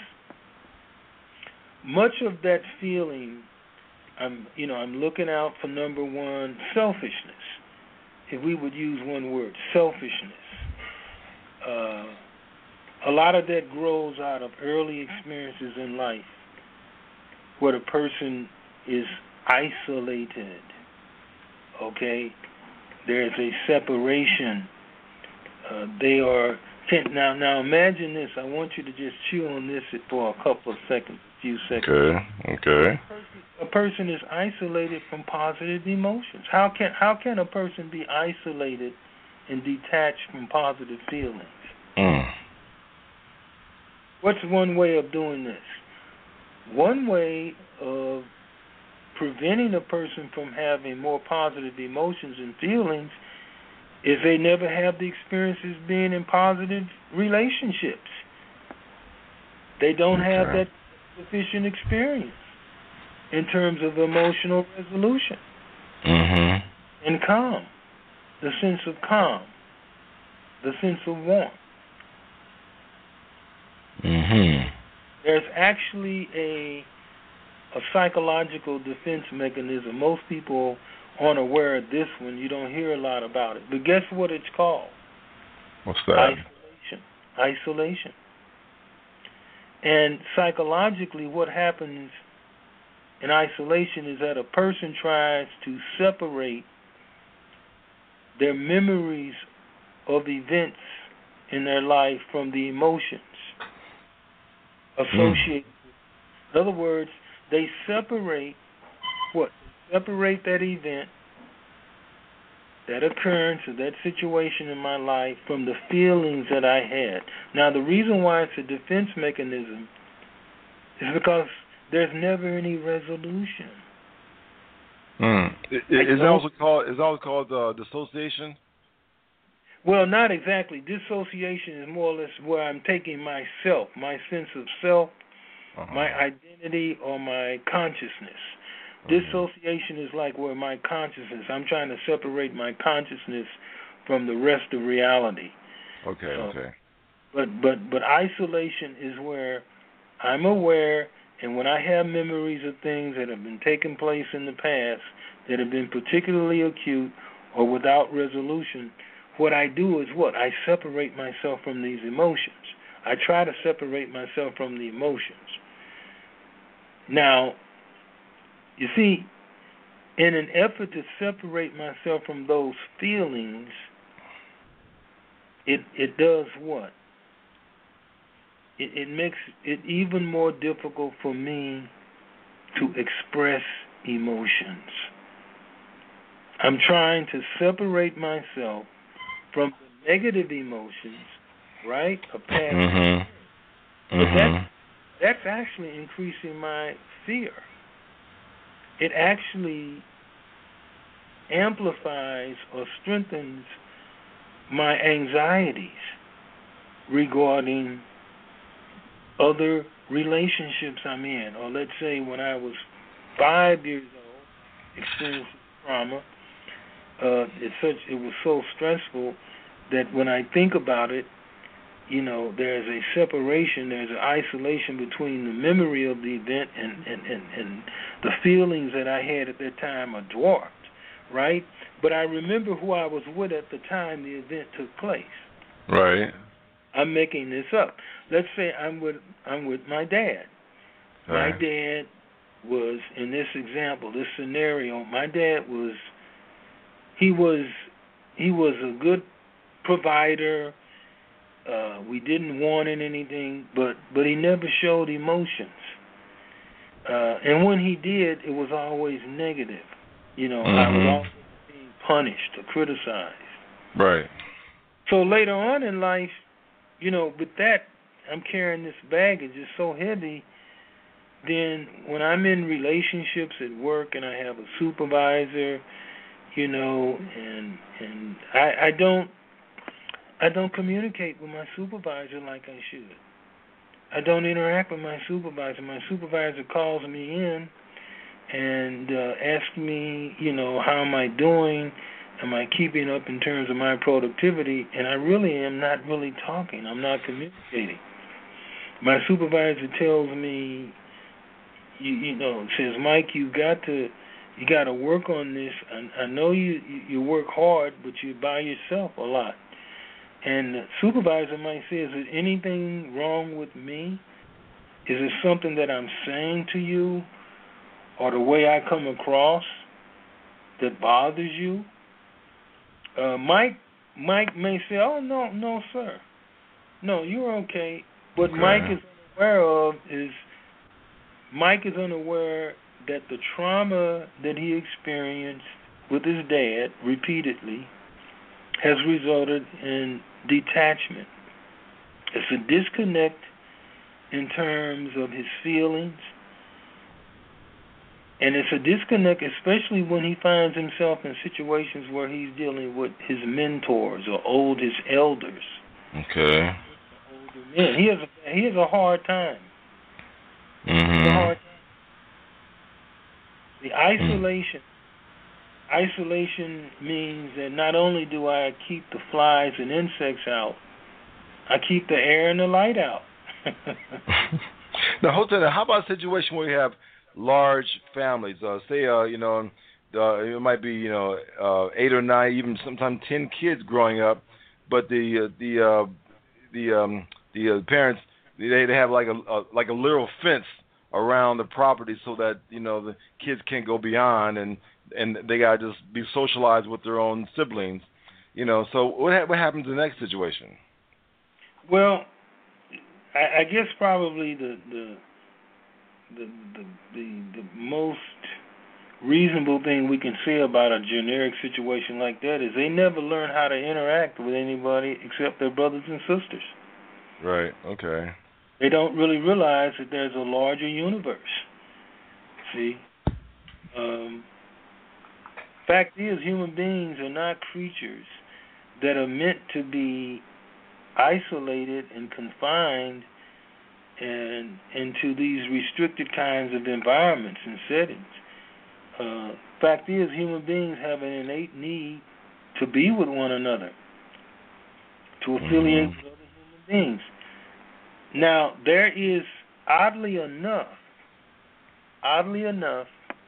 much of that feeling, I'm, you know, I'm looking out for number one, selfishness. If we would use one word, selfishness. Uh, a lot of that grows out of early experiences in life, where the person is isolated, okay? There's a separation. Uh, they are, can, now Now imagine this. I want you to just chew on this for a couple of seconds, a few seconds. Okay, okay. A person, a person is isolated from positive emotions. How can, how can a person be isolated and detached from positive feelings? Mm. What's one way of doing this? One way of preventing a person from having more positive emotions and feelings is they never have the experiences being in positive relationships. They don't Okay. have that sufficient experience in terms of emotional resolution Mhm. and calm, the sense of calm, the sense of warmth. Mhm. There's actually a a psychological defense mechanism. Most people aren't aware of this one. You don't hear a lot about it. But guess what it's called? What's that? Isolation. Isolation. And psychologically, what happens in isolation is that a person tries to separate their memories of events in their life from the emotions associated. Mm. In other words, they separate what? Separate that event, that occurrence, or that situation in my life from the feelings that I had. Now, the reason why it's a defense mechanism is because there's never any resolution. Mm. Is, is that also called? Is that also called uh, dissociation? Well, not exactly. Dissociation is more or less where I'm taking myself, my sense of self, uh-huh. my identity, or my consciousness. Uh-huh. Dissociation is like where my consciousness, I'm trying to separate my consciousness from the rest of reality. Okay, so, okay. But, but, but isolation is where I'm aware, and when I have memories of things that have been taking place in the past that have been particularly acute or without resolution, what I do is what? I separate myself from these emotions. I try to separate myself from the emotions. Now, you see, in an effort to separate myself from those feelings, it it does what? It, it makes it even more difficult for me to express emotions. I'm trying to separate myself from the negative emotions, right? A past. Mhm. But Mhm. that's, that's actually increasing my fear. It actually amplifies or strengthens my anxieties regarding other relationships I'm in. Or let's say when I was five years old, experiencing trauma, Uh, it's such. It was so stressful that when I think about it, you know, there's a separation, there's an isolation between the memory of the event and, and, and, and the feelings that I had at that time are dwarfed, right? But I remember who I was with at the time the event took place. Right. I'm making this up. Let's say I'm with I'm with my dad. Right. My dad was, in this example, this scenario, my dad was. He was he was a good provider. Uh, we didn't want anything, but but he never showed emotions. Uh, and when he did, it was always negative. You know, mm-hmm. I was always being punished or criticized. Right. So later on in life, you know, with that, I'm carrying this baggage. It's so heavy. Then when I'm in relationships at work and I have a supervisor, you know, and and I, I don't I don't communicate with my supervisor like I should. I don't interact with my supervisor. My supervisor calls me in and uh, asks me, you know, how am I doing? Am I keeping up in terms of my productivity? And I really am not really talking. I'm not communicating. My supervisor tells me, you, you know, says, Mike, you got to, you got to work on this. I, I know you, you work hard, but you're by yourself a lot. And the supervisor might say, is there anything wrong with me? Is it something that I'm saying to you, or the way I come across that bothers you? Uh, Mike, Mike may say, "Oh no, no, sir, no, you're okay." What okay. Mike is unaware of is Mike is unaware that the trauma that he experienced with his dad repeatedly has resulted in detachment. It's a disconnect in terms of his feelings. And it's a disconnect, especially when he finds himself in situations where he's dealing with his mentors or old his elders. Okay. Older men. He has a, he has a hard time. Mm-hmm. A hard time. The isolation. Mm. Isolation means that not only do I keep the flies and insects out, I keep the air and the light out. Now, hold on. How about a situation where you have large families? Uh, say, uh, you know, uh, it might be, you know, uh, eight or nine, even sometimes ten kids growing up, but the uh, the uh, the um, the uh, parents they they have like a, a like a literal fence around the property so that you know the kids can't go beyond, and and they gotta just be socialized with their own siblings, you know. So what ha- what happens in that situation? Well, I, I guess probably the the The, the the the most reasonable thing we can say about a generic situation like that is they never learn how to interact with anybody except their brothers and sisters. Right, okay. They don't really realize that there's a larger universe. See? Um, fact is, human beings are not creatures that are meant to be isolated and confined and into these restricted kinds of environments and settings. Uh, fact is, human beings have an innate need to be with one another, to affiliate mm-hmm. with other human beings. Now, there is, oddly enough, oddly enough,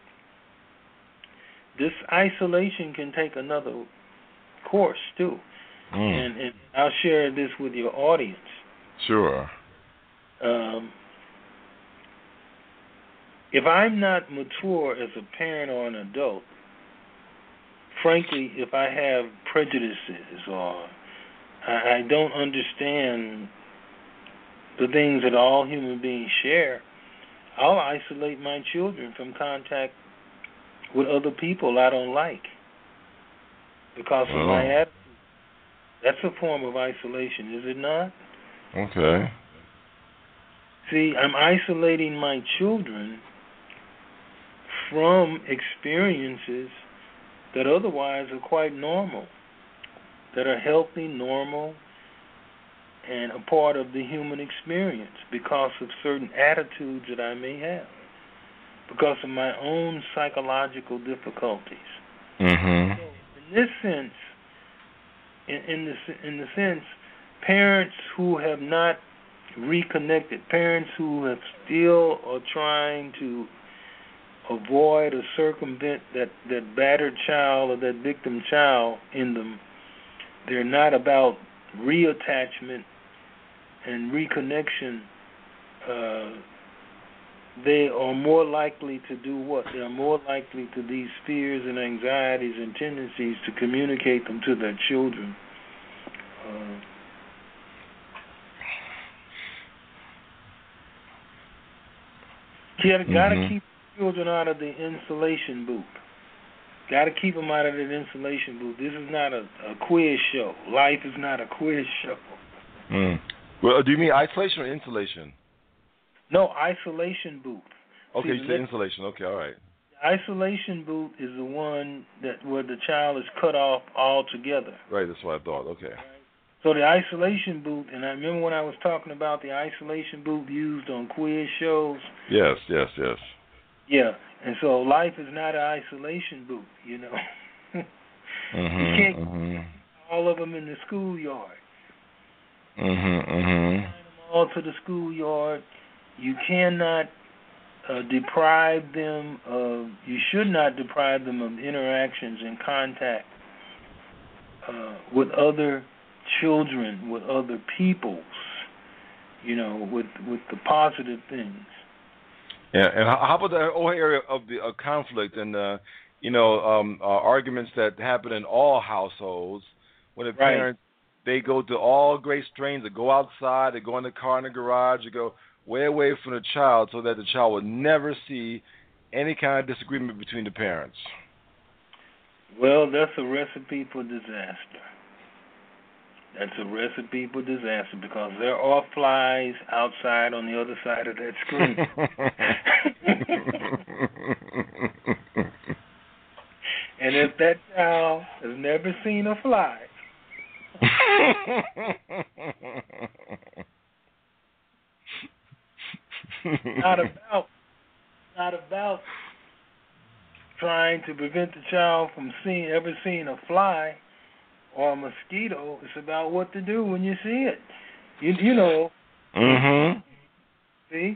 this isolation can take another course, too. Mm. And, and I'll share this with your audience. Sure. Um, if I'm not mature as a parent or an adult, frankly, if I have prejudices or I, I don't understand the things that all human beings share, I'll isolate my children from contact with other people I don't like because of oh. my attitude. That's a form of isolation, is it not? Okay. See, I'm isolating my children from experiences that otherwise are quite normal, that are healthy, normal, and a part of the human experience because of certain attitudes that I may have, because of my own psychological difficulties. Mm-hmm. So in this sense, in, in the in the sense, parents who have not reconnected, parents who have still are trying to avoid or circumvent that, that battered child or that victim child in them, they're not about reattachment and reconnection. Uh, they are more likely to do what? They are more likely to these fears and anxieties and tendencies to communicate them to their children. Uh, You gotta, mm-hmm. gotta keep children out of the insulation booth. Gotta keep them out of that insulation booth. This is not a, a quiz show. Life is not a quiz show. Mm. Well, do you mean isolation or insulation? No, isolation booth. Okay, See, you said insulation. Okay, all right. Isolation boot is the one that where the child is cut off altogether. Right, that's what I thought. Okay. So the isolation boot, and I remember when I was talking about the isolation boot used on quiz shows. Yes, yes, yes. Yeah, and so life is not an isolation boot, you know. mm-hmm, you can't mm-hmm. get all of them in the schoolyard. Mm-hmm, mm-hmm. Sign them all to the schoolyard. You cannot uh, deprive them of, you should not deprive them of interactions and contact uh, with other children, with other peoples, you know, with with the positive things. Yeah, and how about the whole area of the uh, conflict and uh, you know um, uh, arguments that happen in all households when the Right. parents they go to all great strains, they go outside, they go in the car in the garage, they go way away from the child so that the child will never see any kind of disagreement between the parents. Well, that's a recipe for disaster. That's a recipe for disaster because there are flies outside on the other side of that screen. And if that child has never seen a fly, not about not about trying to prevent the child from seeing ever seeing a fly or a mosquito. It's about what to do when you see it. You you know. Mm-hmm. See,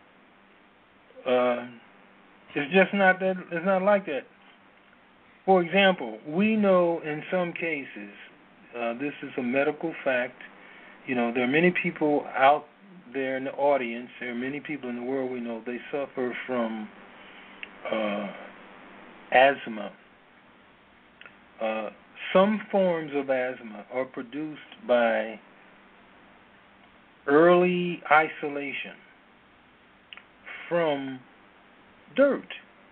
uh, it's just not that. It's not like that. For example, we know in some cases, uh, this is a medical fact. You know, there are many people out there in the audience. There are many people in the world we know they suffer from uh, asthma. Uh, some forms of asthma are produced by early isolation from dirt.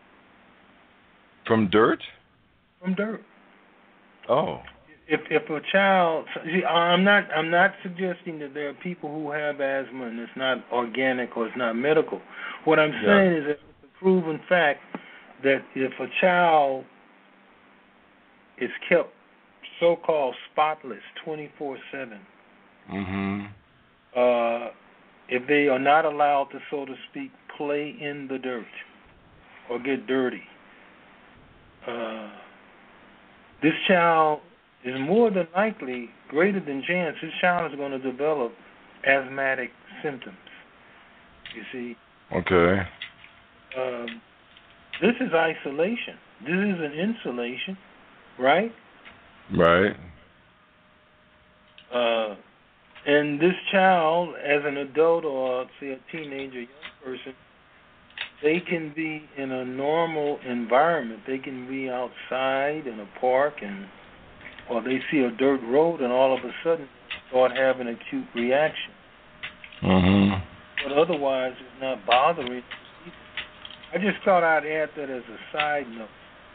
From dirt? From dirt. Oh. If if a child, see, I'm not I'm not suggesting that there are people who have asthma and it's not organic or it's not medical. What I'm Yeah. saying is that it's a proven fact that if a child is kept so-called spotless twenty-four seven, Mm-hmm. uh, if they are not allowed to, so to speak, play in the dirt or get dirty, uh, this child is more than likely, greater than chance, this child is going to develop asthmatic symptoms. You see? Okay. Um, this is isolation. This is an insulation, right? Right. Uh, and this child, as an adult or, say, a teenager, young person, they can be in a normal environment. They can be outside in a park, and or they see a dirt road, and all of a sudden start having an acute reaction. Mm-hmm. But otherwise, it's not bothering. I just thought I'd add that as a side note.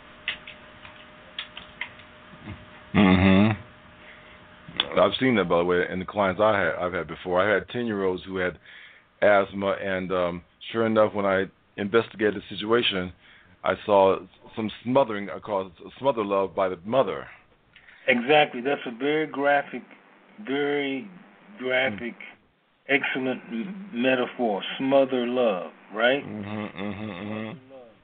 Mm-hmm. I've seen that, by the way, in the clients I had, I've had before. I had ten-year-olds who had asthma, and um, sure enough, when I investigated the situation, I saw some smothering, I call it smother love by the mother. Exactly. That's a very graphic, very graphic, mm. excellent m- metaphor. Smother love, right? Mm-hmm, mm-hmm, mm-hmm.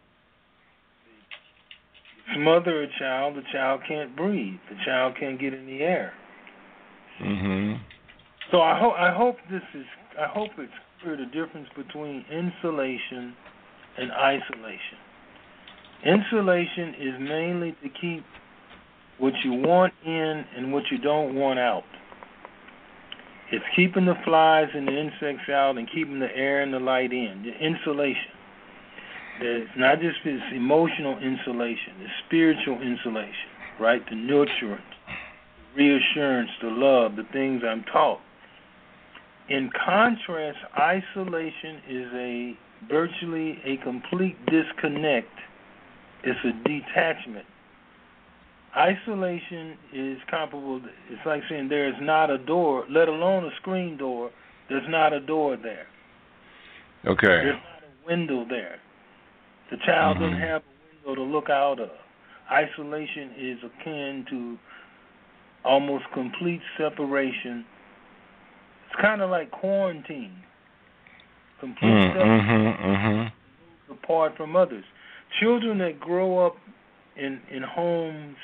Smother a child, the child can't breathe. The child can't get in the air. Mm-hmm. So I hope I hope this is I hope it's clear the difference between insulation and isolation. Insulation is mainly to keep what you want in and what you don't want out. It's keeping the flies and the insects out and keeping the air and the light in. The insulation. It's not just this emotional insulation, it's spiritual insulation, right? The nurturance, the reassurance, the love, the things I'm taught. In contrast, isolation is a virtually a complete disconnect. It's a detachment. Isolation is comparable. It's like saying there is not a door, let alone a screen door. There's not a door there. Okay. There's not a window there. The child mm-hmm. doesn't have a So to look out of. Isolation is akin to almost complete separation. It's kind of like quarantine. Complete mm, separation mm-hmm, mm-hmm. apart from others. Children that grow up in, in homes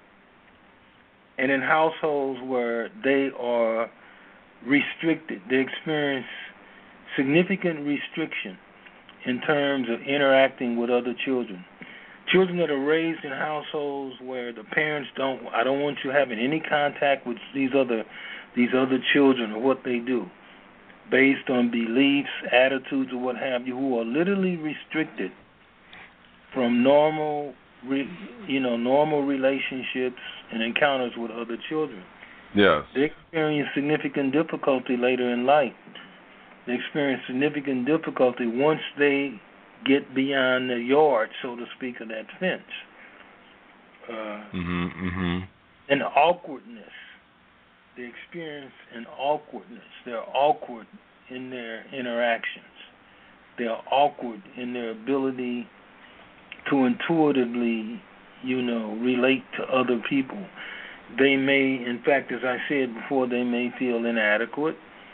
and in households where they are restricted, they experience significant restriction in terms of interacting with other children. Children that are raised in households where the parents don't, I don't want you having any contact with these other, these other children or what they do, based on beliefs, attitudes, or what have you, who are literally restricted from normal, re, you know, normal relationships and encounters with other children. Yes. They experience significant difficulty later in life. They experience significant difficulty once they get beyond the yard, so to speak, of that fence. Uh, mm-hmm, mm-hmm. And awkwardness. They experience an awkwardness. They're awkward in their interactions. They're awkward in their ability to intuitively, you know, relate to other people. They may, in fact, as I said before, they may feel inadequate.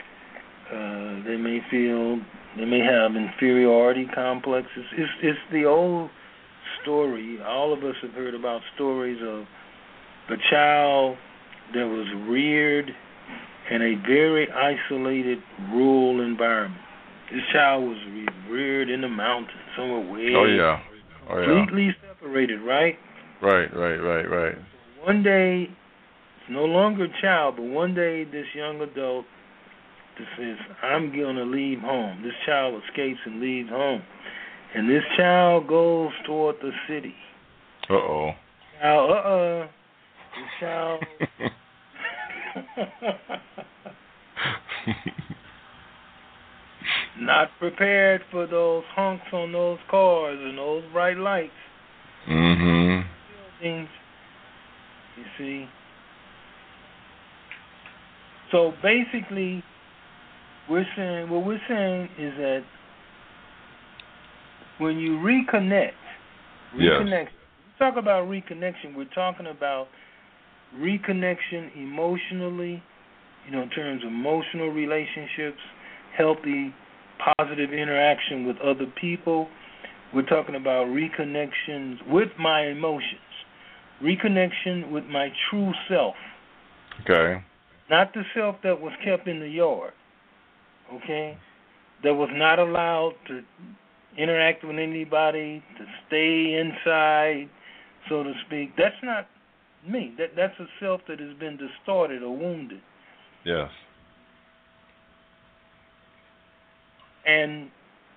Uh, they may feel, they may have inferiority complexes. It's, it's the old story. All of us have heard about stories of the child that was reared in a very isolated rural environment. This child was reared in the mountains, somewhere way oh, yeah. Oh, yeah. completely separated, right? Right, right, right, right. So one day, it's no longer a child, but one day this young adult that says, I'm going to leave home. This child escapes and leaves home. And this child goes toward the city. Uh-oh. Now, uh-uh. This child... not prepared for those honks on those cars and those bright lights. Mm-hmm. Buildings, you see. So basically, we're saying what we're saying is that when you reconnect, reconnection. Yes. We talk about reconnection. We're talking about reconnection emotionally, you know, in terms of emotional relationships, healthy, positive interaction with other people. We're talking about reconnections with my emotions, reconnection with my true self. Okay. Not the self that was kept in the yard, okay, that was not allowed to interact with anybody, to stay inside, so to speak. That's not me. That That's a self that has been distorted or wounded. Yes. And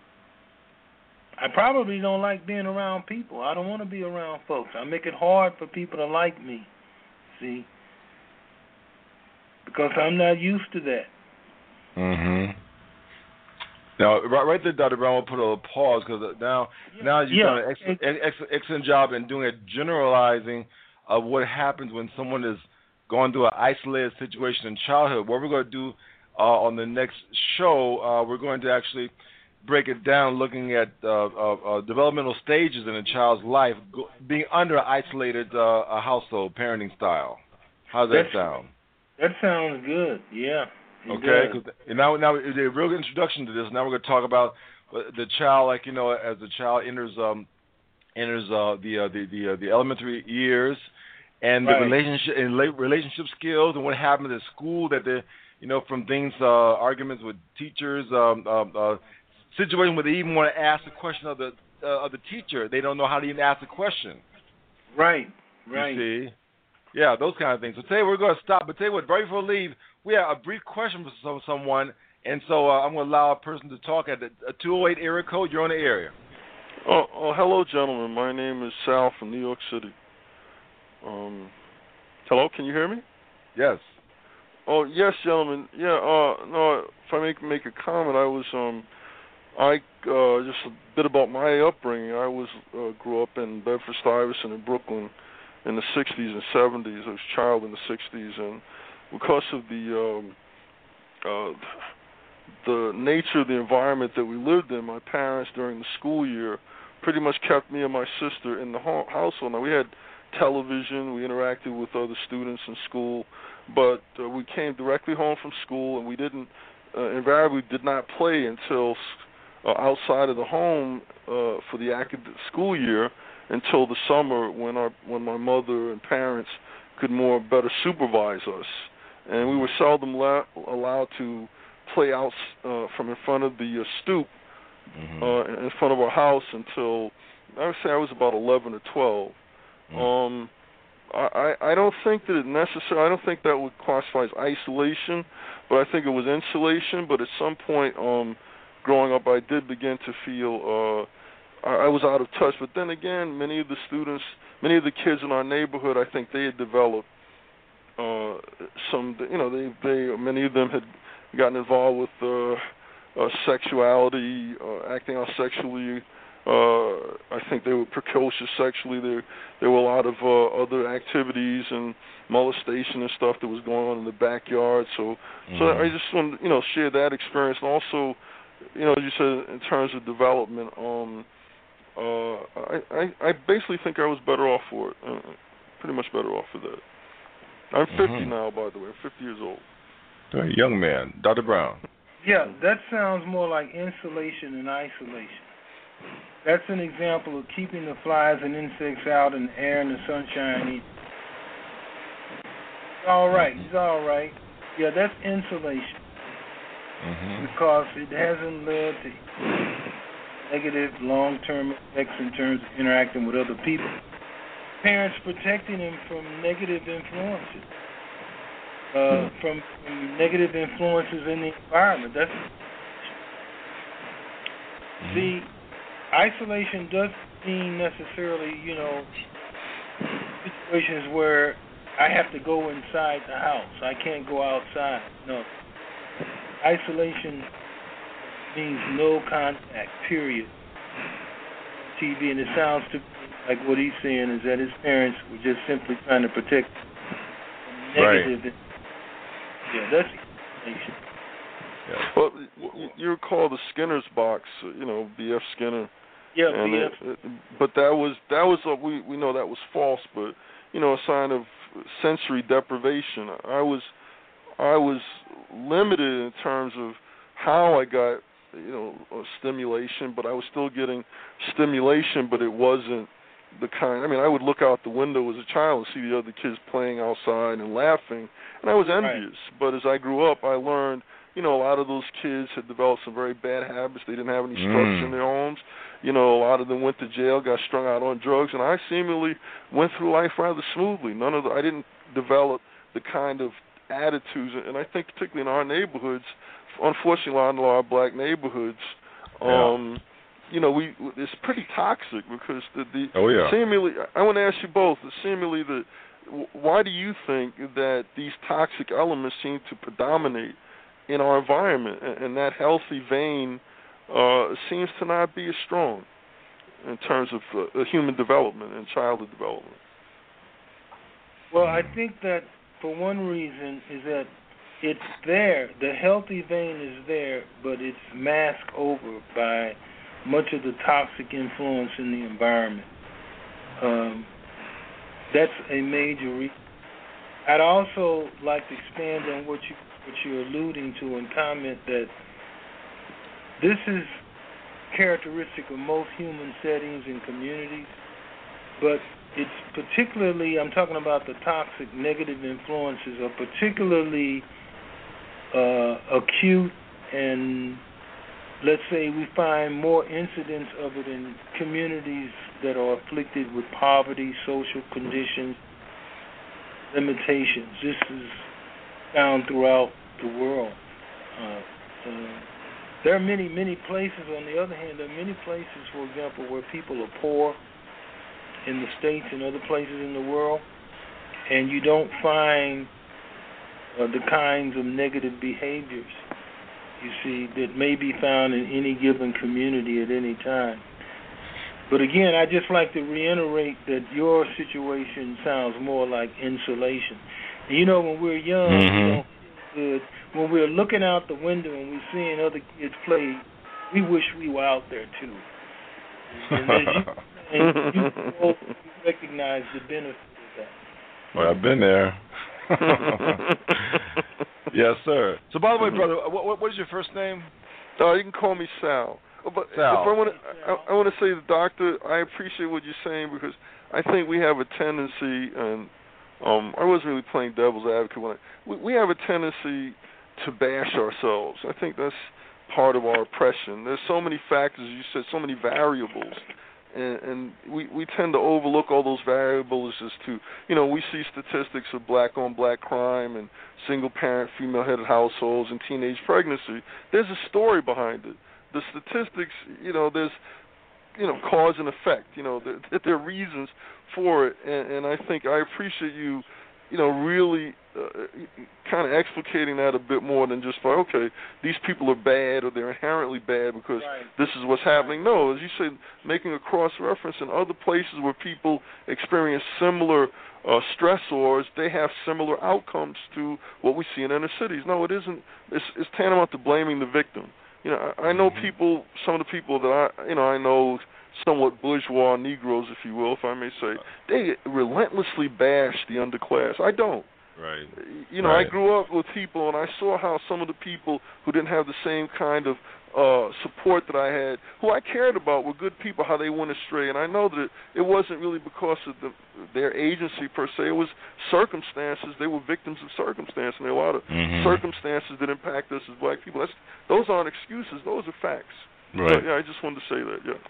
I probably don't like being around people. I don't want to be around folks. I make it hard for people to like me, see, because I'm not used to that. Mm-hmm. Now, right, right there, Doctor Brown, we'll put a little pause because now, yeah. now you've yeah. done an excellent, excellent, excellent job in doing a generalizing of what happens when someone is going through an isolated situation in childhood. What we're going to do uh, on the next show, uh, we're going to actually break it down, looking at uh, uh, uh, developmental stages in a child's life, go, being under an isolated uh, a household parenting style. How does that That's, sound? That sounds good. Yeah. Okay. Cause now, now the real introduction to this. Now we're going to talk about the child, like you know, as the child enters um, enters uh, the uh, the the, uh, the elementary years, and right. the relationship and relationship skills, and what happens at school. That they, you know, from things, uh, arguments with teachers, um, um, uh, situations where they even want to ask the question of the uh, of the teacher. They don't know how to even ask the question. Right. Right. You see. Yeah, those kind of things. So today we're going to stop. But tell you what, right before we leave, we have a brief question for some, someone, and so uh, I'm going to allow a person to talk at the two oh eight area code. You're on the area. Oh, oh, hello, gentlemen. My name is Sal from New York City. Um, hello, can you hear me? Yes. Oh, yes, gentlemen. Yeah. Uh, no, if I make make a comment, I was um, I uh, just a bit about my upbringing. I was uh, grew up in Bedford-Stuyvesant in Brooklyn in the sixties and seventies. I was a child in the sixties, and because of the um, uh, the nature of the environment that we lived in, my parents during the school year pretty much kept me and my sister in the ho- household. Now, we had television, we interacted with other students in school, but uh, we came directly home from school, and we didn't, uh, invariably did not play until uh, outside of the home uh, for the academic school year until the summer when our when my mother and parents could more better supervise us. And we were seldom la- allowed to play out uh, from in front of the uh, stoop mm-hmm. uh, in front of our house until, I would say I was about eleven or twelve. Mm-hmm. Um, I, I don't think that it necessarily, I don't think that would classify as isolation, but I think it was insulation. But at some point um, growing up, I did begin to feel uh, I, I was out of touch. But then again, many of the students, many of the kids in our neighborhood, I think they had developed uh, some, you know, they, they, many of them had gotten involved with uh, uh, sexuality, uh, acting out sexually. Uh, I think they were precocious sexually. There, there were a lot of uh, other activities and molestation and stuff that was going on in the backyard. So, mm-hmm. so I just want to, you know, share that experience. And also, you know, you said in terms of development, um, uh, I, I, I basically think I was better off for it. Uh, pretty much better off for that. I'm fifty mm-hmm. now, by the way. I'm fifty years old. Right, young man, Doctor Brown. Yeah, that sounds more like insulation and isolation. That's an example of keeping the flies and insects out in the air and the sunshine. He's all right. He's all right. Yeah, that's insulation mm-hmm. because it hasn't led to negative long-term effects in terms of interacting with other people. Parents protecting them from negative influences, uh, mm-hmm. from, from negative influences in the environment. That's mm-hmm. see. Isolation doesn't mean necessarily, you know, situations where I have to go inside the house. I can't go outside. No. Isolation means no contact, period. T V, and it sounds to me like what he's saying is that his parents were just simply trying to protect him. Negative. Right. Yeah, that's isolation. Yeah. Well, you recall the Skinner's box, you know, B F Skinner. Yeah, and B F. It, it, but that was that was a, we we know that was false, but you know, a sign of sensory deprivation. I was I was limited in terms of how I got, you know, stimulation, but I was still getting stimulation, but it wasn't the kind. I mean, I would look out the window as a child and see the other kids playing outside and laughing, and I was envious. Right. But as I grew up, I learned, you know, a lot of those kids had developed some very bad habits. They didn't have any structure mm. in their homes. You know, a lot of them went to jail, got strung out on drugs, and I seemingly went through life rather smoothly. None of the, I didn't develop the kind of attitudes, and I think particularly in our neighborhoods, unfortunately, a lot of our black neighborhoods, um, yeah. you know, we it's pretty toxic because the, the oh yeah. seemingly. I want to ask you both. Seemingly, the why do you think that these toxic elements seem to predominate in our environment, and that healthy vein uh, seems to not be as strong in terms of uh, human development and childhood development? Well, I think that for one reason is that it's there. The healthy vein is there, but it's masked over by much of the toxic influence in the environment. Um, that's a major reason. I'd also like to expand on what you what you're alluding to and comment that this is characteristic of most human settings and communities, but it's particularly, I'm talking about the toxic negative influences are particularly uh, acute, and let's say we find more incidents of it in communities that are afflicted with poverty, social conditions, limitations. This is found throughout the world. Uh, uh, there are many, many places, on the other hand, there are many places, for example, where people are poor in the States and other places in the world, and you don't find uh, the kinds of negative behaviors, you see, that may be found in any given community at any time. But again, I just like to reiterate that your situation sounds more like insulation. And you know, when we're young, mm-hmm. we don't feel good. When we're looking out the window and we're seeing other kids play, we wish we were out there too. And then you, and you, you recognize the benefit of that. Well, I've been there. Yes, sir. So, by the way, brother, what, what is your first name? Uh, you can call me Sal. But Sal. if I want to, I, I want to say, the doctor, I appreciate what you're saying because I think we have a tendency, and um, I wasn't really playing devil's advocate when I, we, we have a tendency to bash ourselves. I think that's part of our oppression. There's so many factors, you said, so many variables. And, and we, we tend to overlook all those variables as to, you know, we see statistics of black-on-black crime and single-parent, female-headed households and teenage pregnancy. There's a story behind it. The statistics, you know, there's, you know, cause and effect. You know, there, there are reasons for it. And, and I think I appreciate you, you know, really uh, kind of explicating that a bit more than just like, okay, these people are bad or they're inherently bad because right. this is what's happening. No, as you say, making a cross-reference in other places where people experience similar uh, stressors, they have similar outcomes to what we see in inner cities. No, it isn't. It's, it's tantamount to blaming the victim. You know, I, I know people, some of the people that I, you know, I know somewhat bourgeois Negroes, if you will, if I may say, they relentlessly bash the underclass. I don't. Right. You know, right. I grew up with people, and I saw how some of the people who didn't have the same kind of uh, support that I had, who I cared about, were good people, how they went astray. And I know that it wasn't really because of the, their agency per se. It was circumstances. They were victims of circumstance, and there are a lot of mm-hmm. circumstances that impact us as black people. That's, those aren't excuses. Those are facts. Right. So, yeah, I just wanted to say that, yeah.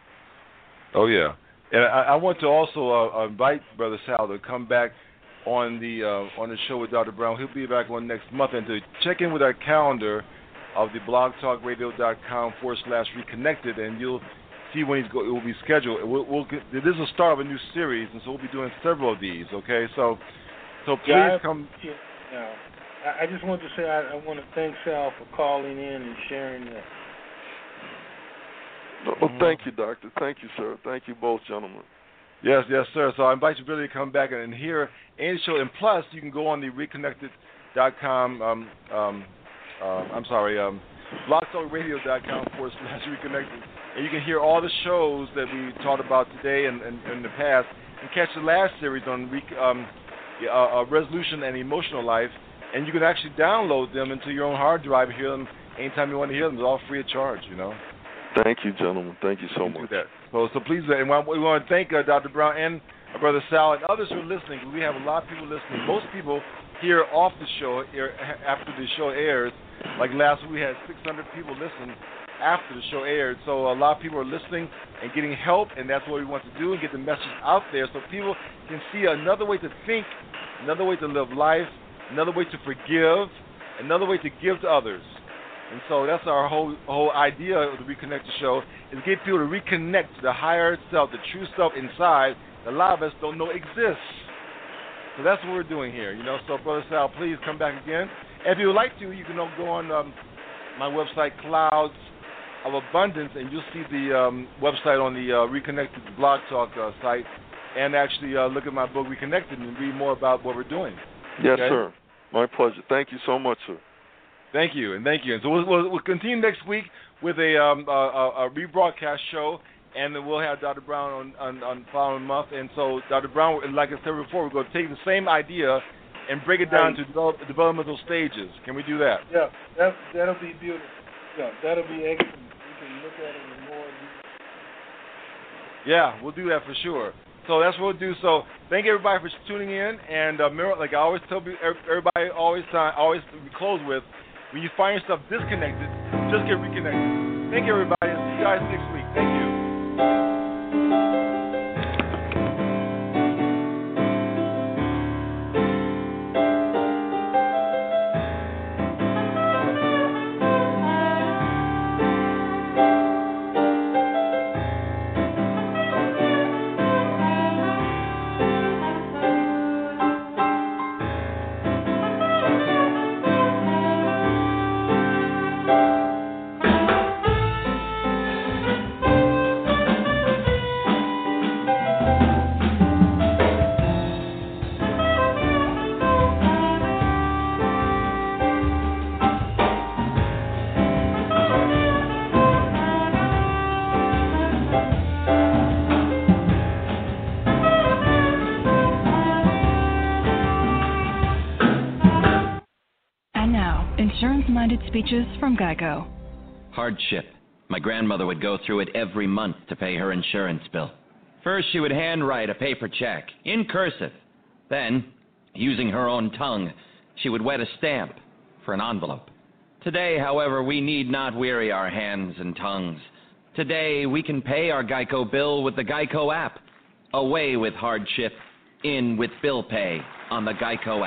Oh, yeah. And I, I want to also uh, invite Brother Sal to come back on the uh, on the show with Doctor Brown. He'll be back on next month, and to check in with our calendar of the blogtalkradio.com forward slash reconnected, and you'll see when he's go, it will be scheduled. We'll, we'll get, this is the start of a new series, and so we'll be doing several of these. Okay, so so please yeah, I, come. Yeah, no, I, I just want to say I, I want to thank Sal for calling in and sharing that. Oh, thank you, Doctor. Thank you, sir. Thank you both, gentlemen. Yes, yes, sir. So I invite you really to come back and, and hear any show. And plus, you can go on the reconnected dot com, um, um, uh, I'm sorry, um, blogtalkradio.com forward slash reconnected. And you can hear all the shows that we talked about today and, and, and in the past, and catch the last series on rec- um, uh, uh, resolution and emotional life. And you can actually download them into your own hard drive and hear them anytime you want to hear them. It's all free of charge, you know. Thank you, gentlemen. Thank you so you much. That. So, so please, and we want to thank uh, Doctor Brown and our brother Sal and others who are listening. We have a lot of people listening. Most people hear off the show here after the show airs. Like last week, we had six hundred people listen after the show aired. So a lot of people are listening and getting help, and that's what we want to do and get the message out there so people can see another way to think, another way to live life, another way to forgive, another way to give to others. And so that's our whole whole idea of the Reconnected Show, is get people to reconnect to the higher self, the true self inside that a lot of us don't know exists. So that's what we're doing here, you know. So, Brother Sal, please come back again. If you would like to, you can go on um, my website, Clouds of Abundance, and you'll see the um, website on the uh, Reconnected Blog Talk uh, site, and actually uh, look at my book, Reconnected, and read more about what we're doing. Yes, okay? sir. My pleasure. Thank you so much, sir. Thank you, and thank you. And so we'll, we'll, we'll continue next week with a, um, a, a rebroadcast show, and then we'll have Doctor Brown on, on, on following month. And so, Doctor Brown, like I said before, we're going to take the same idea and break it down to develop, developmental stages. Can we do that? Yeah, that, that'll be beautiful. Yeah, that'll be excellent. We can look at it in more detail. Yeah, we'll do that for sure. So that's what we'll do. So thank everybody for tuning in. And uh, like I always tell everybody, always time, always close with, when you find yourself disconnected, just get reconnected. Thank you, everybody. See you guys next week. Thank you. Insurance-minded speeches from Geico. Hardship. My grandmother would go through it every month to pay her insurance bill. First, she would handwrite a paper check, in cursive. Then, using her own tongue, she would wet a stamp for an envelope. Today, however, we need not weary our hands and tongues. Today, we can pay our Geico bill with the Geico app. Away with hardship, in with bill pay on the Geico app.